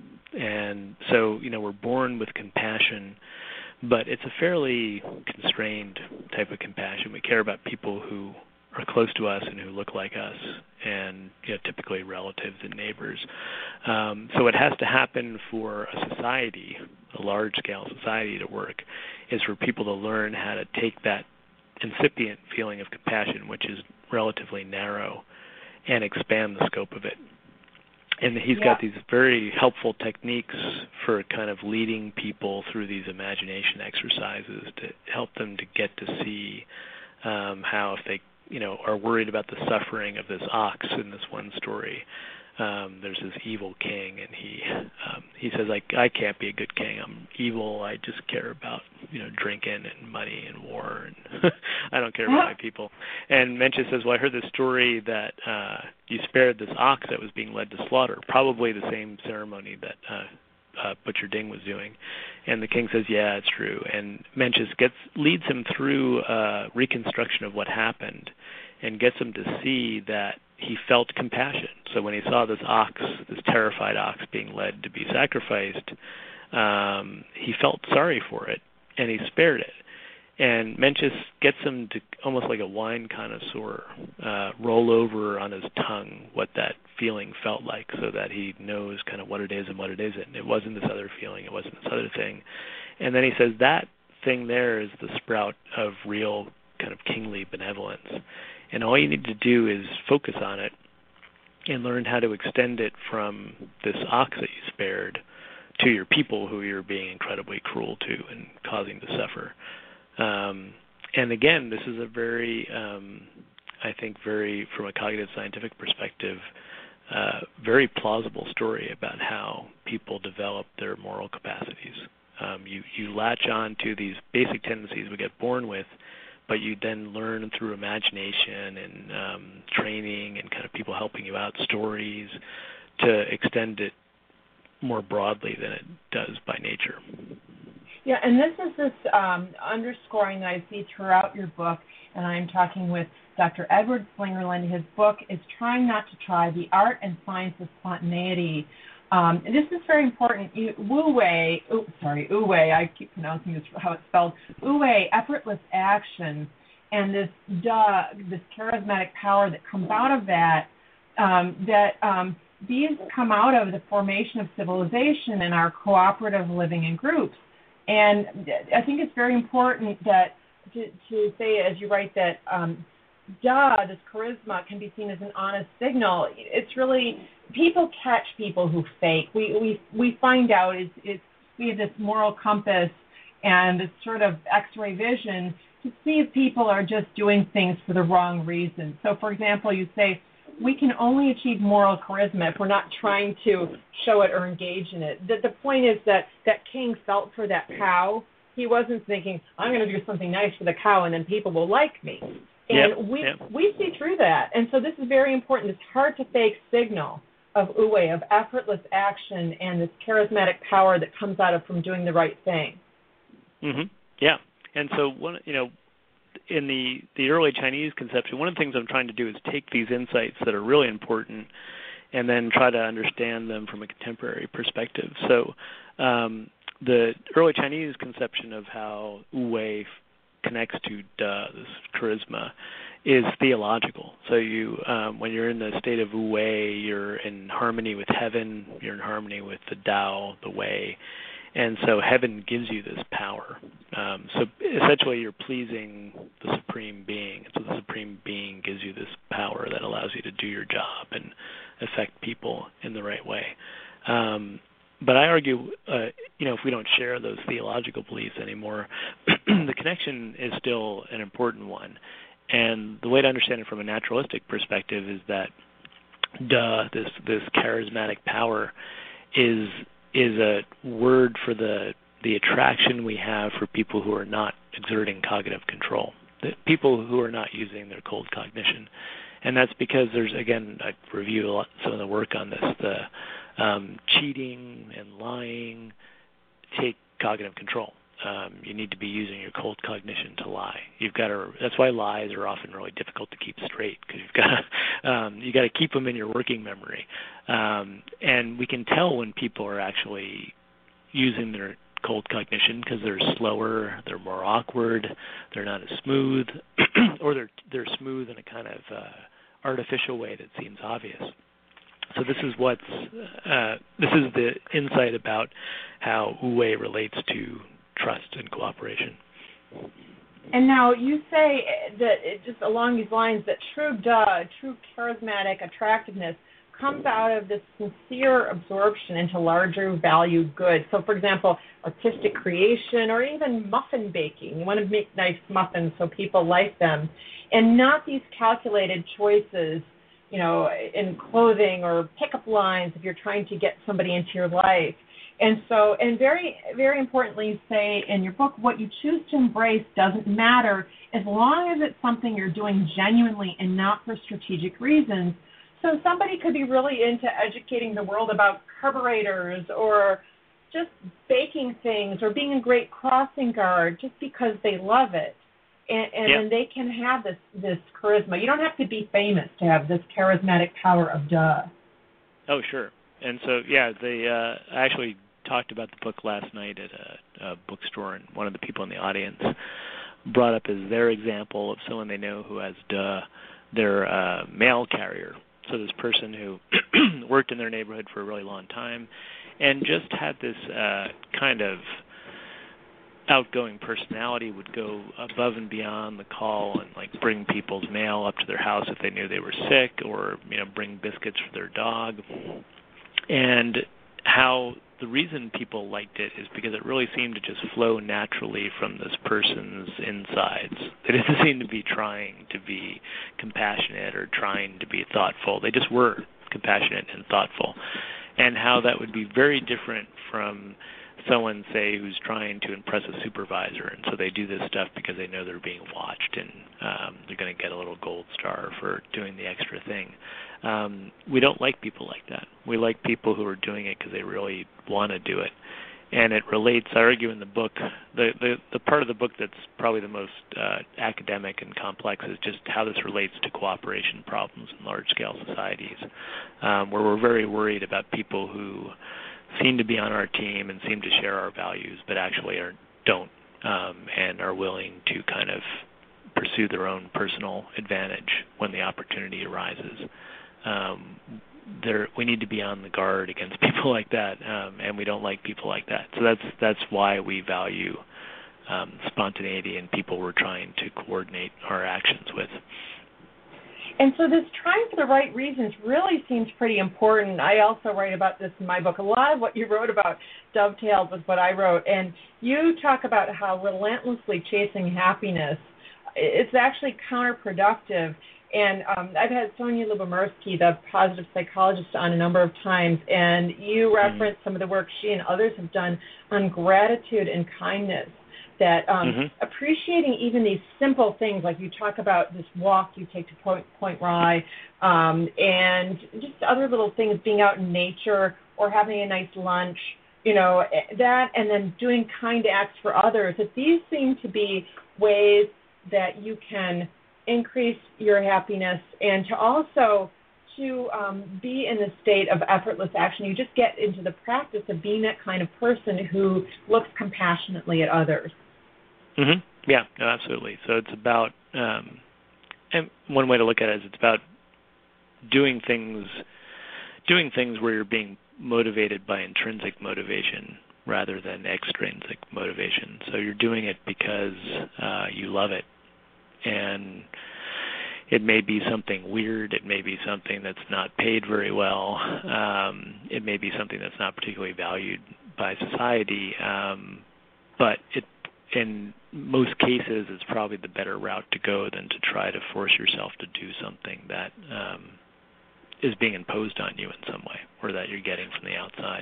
And so, you know, we're born with compassion, but it's a fairly constrained type of compassion. We care about people who are close to us and who look like us, and you know, typically relatives and neighbors. Um, so what has to happen for a society, a large-scale society to work, is for people to learn how to take that incipient feeling of compassion, which is relatively narrow, and expand the scope of it. And he's yeah. got these very helpful techniques for kind of leading people through these imagination exercises to help them to get to see um, how if they, you know, are worried about the suffering of this ox in this one story. Um, there's this evil king, and he um, he says, I, I can't be a good king. I'm evil. I just care about, you know, drinking and money and war, and I don't care about my people. And Mencius says, well, I heard this story that uh, you spared this ox that was being led to slaughter, probably the same ceremony that uh, uh, Butcher Ding was doing. And the king says, yeah, it's true. And Mencius gets leads him through a reconstruction of what happened and gets him to see that he felt compassion. So when he saw this ox, this terrified ox being led to be sacrificed, um, he felt sorry for it, and he spared it. And Mencius gets him to, almost like a wine connoisseur, uh, roll over on his tongue what that feeling felt like so that he knows kind of what it is and what it isn't. It wasn't this other feeling. It wasn't this other thing. And then he says that thing there is the sprout of real kind of kingly benevolence. And all you need to do is focus on it and learn how to extend it from this ox that you spared to your people who you're being incredibly cruel to and causing to suffer. Um, and again, this is a very, um, I think, very, from a cognitive scientific perspective, uh, very plausible story about how people develop their moral capacities. Um, you, you latch on to these basic tendencies we get born with, but you then learn through imagination and um, training and kind of people helping you out, stories, to extend it more broadly than it does by nature. Yeah, and this is this um, underscoring that I see throughout your book, and I'm talking with Doctor Edward Slingerland. His book is Trying Not to Try, The Art and Science of Spontaneity. Um, and this is very important. You, Wu Wei, oh, sorry, Wu Wei, I keep pronouncing this how it's spelled, Wu Wei, effortless action, and this duh, this charismatic power that comes out of that, um, that um, these come out of the formation of civilization and our cooperative living in groups. And I think it's very important that to, to say, as you write, that um, duh, this charisma can be seen as an honest signal. It's really, people catch people who fake. We we we find out it's, it's we have this moral compass and this sort of X-ray vision to see if people are just doing things for the wrong reasons. So, for example, you say, we can only achieve moral charisma if we're not trying to show it or engage in it. The, the point is that that king felt for that cow. He wasn't thinking, I'm going to do something nice for the cow and then people will like me. And yep, we yep. we see through that. And so this is very important, this hard-to-fake signal of Wu Wei, of effortless action and this charismatic power that comes out of from doing the right thing. Mm-hmm. Yeah. And so, one, you know, in the, the early Chinese conception, one of the things I'm trying to do is take these insights that are really important and then try to understand them from a contemporary perspective. So um, the early Chinese conception of how Wu Wei connects to duh, this charisma, is theological. So you, um, when you're in the state of Wu Wei, you're in harmony with heaven, you're in harmony with the Tao, the Wei, and so heaven gives you this power. Um, so essentially you're pleasing the Supreme Being. So the Supreme Being gives you this power that allows you to do your job and affect people in the right way. Um, but I argue, uh, you know, if we don't share those theological beliefs anymore, the connection is still an important one. And the way to understand it from a naturalistic perspective is that duh, this this charismatic power is is a word for the the attraction we have for people who are not exerting cognitive control, the people who are not using their cold cognition. And that's because there's, again, I reviewed a lot, some of the work on this, the um, cheating and lying take cognitive control. Um, you need to be using your cold cognition to lie. You've got to. That's why lies are often really difficult to keep straight, because you've got to um, you got to keep them in your working memory. Um, and we can tell when people are actually using their cold cognition because they're slower, they're more awkward, they're not as smooth, or they're they're smooth in a kind of uh, artificial way that seems obvious. So this is what's uh, this is the insight about how Wu Wei relates to trust and cooperation. And now you say that it, just along these lines, that true duh, true charismatic attractiveness comes out of this sincere absorption into larger value goods. So, for example, artistic creation or even muffin baking. You want to make nice muffins so people like them, and not these calculated choices, you know, in clothing or pickup lines if you're trying to get somebody into your life. And so, and very, very importantly, you say in your book, what you choose to embrace doesn't matter as long as it's something you're doing genuinely and not for strategic reasons. So somebody could be really into educating the world about carburetors or just baking things or being a great crossing guard just because they love it. And, and yep. then they can have this, this charisma. You don't have to be famous to have this charismatic power of duh. Oh, sure. And so, yeah, they uh, actually talked about the book last night at a, a bookstore, and one of the people in the audience brought up as their example of someone they know who has duh, their uh, mail carrier. So this person who worked in their neighborhood for a really long time and just had this uh, kind of outgoing personality, would go above and beyond the call and like bring people's mail up to their house if they knew they were sick, or, you know, bring biscuits for their dog. And how the reason people liked it is because it really seemed to just flow naturally from this person's insides. They didn't seem to be trying to be compassionate or trying to be thoughtful. They just were compassionate and thoughtful. And how that would be very different from someone, say, who's trying to impress a supervisor, and so they do this stuff because they know they're being watched and um, they're going to get a little gold star for doing the extra thing. Um, we don't like people like that. We like people who are doing it because they really want to do it. and it relates, I argue in the book, the, the, the part of the book that's probably the most uh, academic and complex is just how this relates to cooperation problems in large-scale societies, um, where we're very worried about people who seem to be on our team and seem to share our values, but actually are, don't um, and are willing to kind of pursue their own personal advantage when the opportunity arises. Um, there, we need to be on the guard against people like that, um, and we don't like people like that. So that's that's why we value um, spontaneity and people we're trying to coordinate our actions with. And so this trying for the right reasons really seems pretty important. I also write about this in my book. A lot of what you wrote about dovetailed with what I wrote. And you talk about how relentlessly chasing happiness is actually counterproductive. And um, I've had Sonia Lyubomirsky, the positive psychologist, on a number of times, and you reference mm-hmm. some of the work she and others have done on gratitude and kindness, that um, mm-hmm. appreciating even these simple things, like you talk about this walk you take to Point, Point Rye, um, and just other little things, being out in nature or having a nice lunch, you know, that, and then doing kind acts for others, that these seem to be ways that you can increase your happiness, and to also to um, be in the state of effortless action. You just get into the practice of being that kind of person who looks compassionately at others. Mm-hmm. Yeah, no, absolutely. So it's about, um, and one way to look at it is it's about doing things, doing things where you're being motivated by intrinsic motivation rather than extrinsic motivation. So you're doing it because uh, you love it. And it may be something weird. It may be something that's not paid very well. Um, it may be something that's not particularly valued by society. Um, but it, in most cases, it's probably the better route to go than to try to force yourself to do something that um, is being imposed on you in some way, or that you're getting from the outside.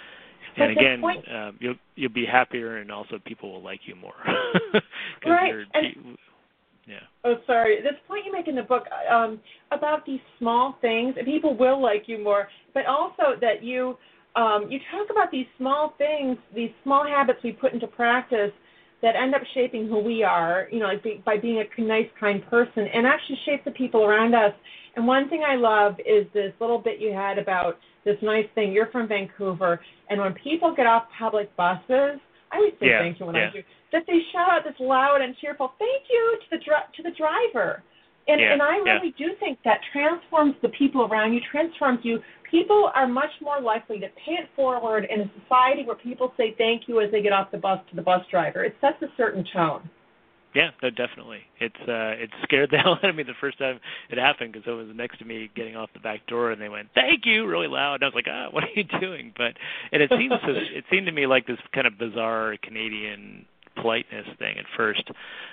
And again, point, uh, you'll you'll be happier, and also people will like you more. Right. You're, and, yeah. Oh, sorry. This point you make in the book um, about these small things, and people will like you more, but also that you um, you talk about these small things, these small habits we put into practice that end up shaping who we are, you know, like be, by being a nice, kind person, and actually shape the people around us. And one thing I love is this little bit you had about this nice thing. You're from Vancouver, and when people get off public buses, I always say yeah, thank you when yeah. I do, that they shout out this loud and cheerful thank you to the dri- to the driver. And yeah, and I really yeah. do think that transforms the people around you, transforms you. People are much more likely to pay it forward in a society where people say thank you as they get off the bus to the bus driver. It sets a certain tone. Yeah, no, definitely. It's uh, it scared the hell out of me the first time it happened, because someone was next to me getting off the back door, and they went "thank you" really loud. And I was like, "Ah, what are you doing?" But and it seemed so, it seemed to me like this kind of bizarre Canadian politeness thing at first.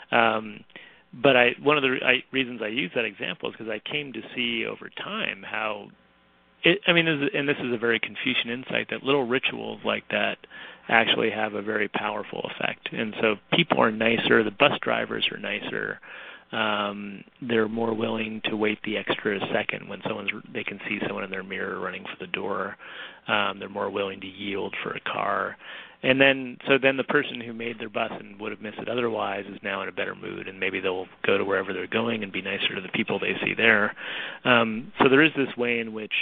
Um, but I one of the I, reasons I use that example is because I came to see over time how it. I mean, this is, and this is a very Confucian insight, that little rituals like that actually have a very powerful effect. And so people are nicer, the bus drivers are nicer, um, they're more willing to wait the extra second when someone's they can see someone in their mirror running for the door. Um, they're more willing to yield for a car. And then so then the person who made their bus and would have missed it otherwise is now in a better mood, and maybe they'll go to wherever they're going and be nicer to the people they see there. Um, so there is this way in which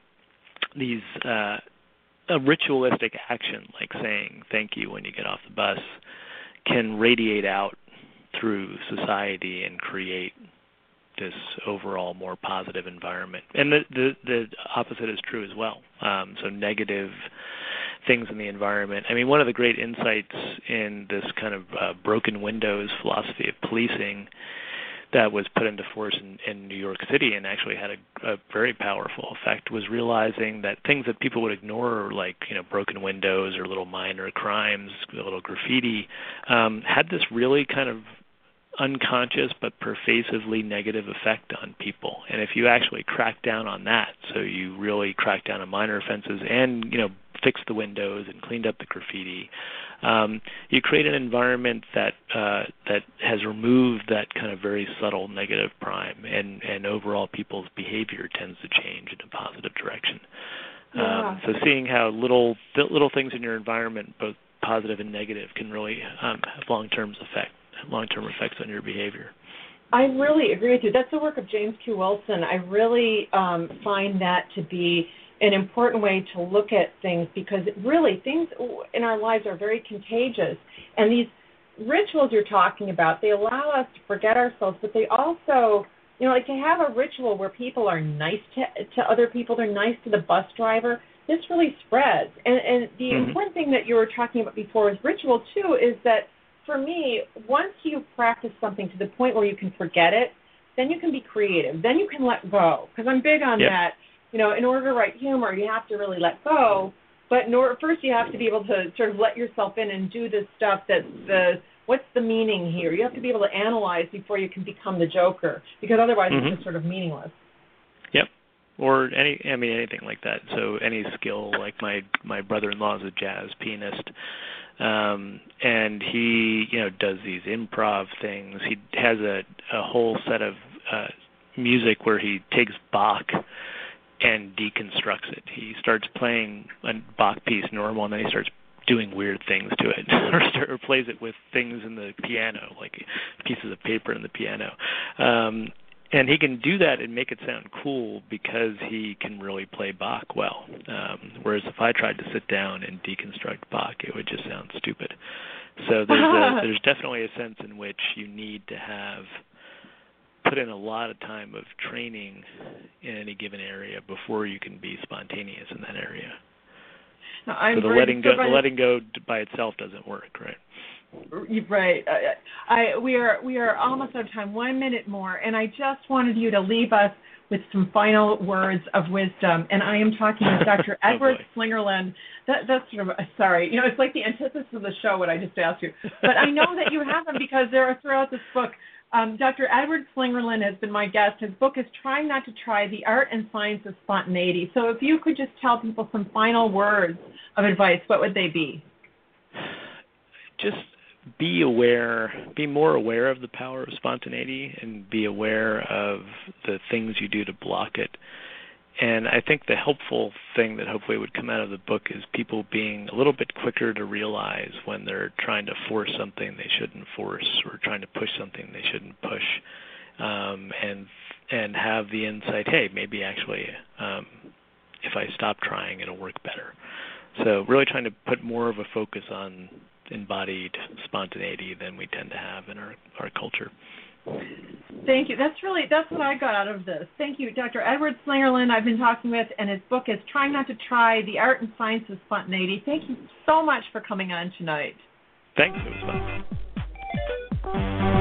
these uh, a ritualistic action, like saying thank you when you get off the bus, can radiate out through society and create this overall more positive environment. And the the, the opposite is true as well. Um, so negative things in the environment. I mean, one of the great insights in this kind of uh, broken windows philosophy of policing that was put into force in, in New York City and actually had a, a very powerful effect was realizing that things that people would ignore, like, you know, broken windows or little minor crimes, a little graffiti, um, had this really kind of unconscious but pervasively negative effect on people. And if you actually crack down on that, so you really crack down on minor offenses and, you know, fixed the windows and cleaned up the graffiti, um, you create an environment that uh, that has removed that kind of very subtle negative prime, and, and overall people's behavior tends to change in a positive direction. Yeah. Um, so seeing how little little things in your environment, both positive and negative, can really um, have long-term effect, long-term effects on your behavior. I really agree with you. That's the work of James Q. Wilson. I really um, find that to be an important way to look at things, because really things in our lives are very contagious. And these rituals you're talking about, they allow us to forget ourselves, but they also, you know, like to have a ritual where people are nice to, to other people, they're nice to the bus driver, this really spreads. And, and the mm-hmm. important thing that you were talking about before with ritual, too, is that for me, once you practice something to the point where you can forget it, then you can be creative. Then you can let go. Because I'm big on yep. that. You know, in order to write humor, you have to really let go. But in order, first you have to be able to sort of let yourself in and do this stuff that's the, what's the meaning here? You have to be able to analyze before you can become the joker, because otherwise mm-hmm. it's just sort of meaningless. Yep. Or any, I mean, anything like that. So any skill, like my, my brother-in-law is a jazz pianist, um, and he, you know, does these improv things. He has a, a whole set of uh, music where he takes Bach and deconstructs it. He starts playing a Bach piece normal, and then he starts doing weird things to it, or, start, or plays it with things in the piano, like pieces of paper in the piano. Um, and he can do that and make it sound cool because he can really play Bach well. Um, whereas if I tried to sit down and deconstruct Bach, it would just sound stupid. So there's a, there's definitely a sense in which you need to have put in a lot of time of training in any given area before you can be spontaneous in that area. No, I'm so the letting go, the letting go by itself doesn't work, right? Right. I, I, we are we are almost out of time. One minute more, and I just wanted you to leave us with some final words of wisdom. And I am talking with Doctor oh Edward boy. Slingerland. That, that's sort of sorry, you know, it's like the antithesis of the show. What I just asked you, but I know that you have them because there are throughout this book. Um, Doctor Edward Slingerland has been my guest. His book is Trying Not to Try, The Art and Science of Spontaneity. So if you could just tell people some final words of advice, what would they be? Just be aware, be more aware of the power of spontaneity, and be aware of the things you do to block it. And I think the helpful thing that hopefully would come out of the book is people being a little bit quicker to realize when they're trying to force something they shouldn't force, or trying to push something they shouldn't push, um, and and have the insight, hey, maybe actually um, if I stop trying, it'll work better. So really trying to put more of a focus on embodied spontaneity than we tend to have in our, our culture. Thank you. That's really, that's what I got out of this. Thank you, Doctor Edward Slingerland I've been talking with, and his book is Trying Not to Try, The Art and Science of Spontaneity. Thank you so much for coming on tonight. Thanks. It was fun.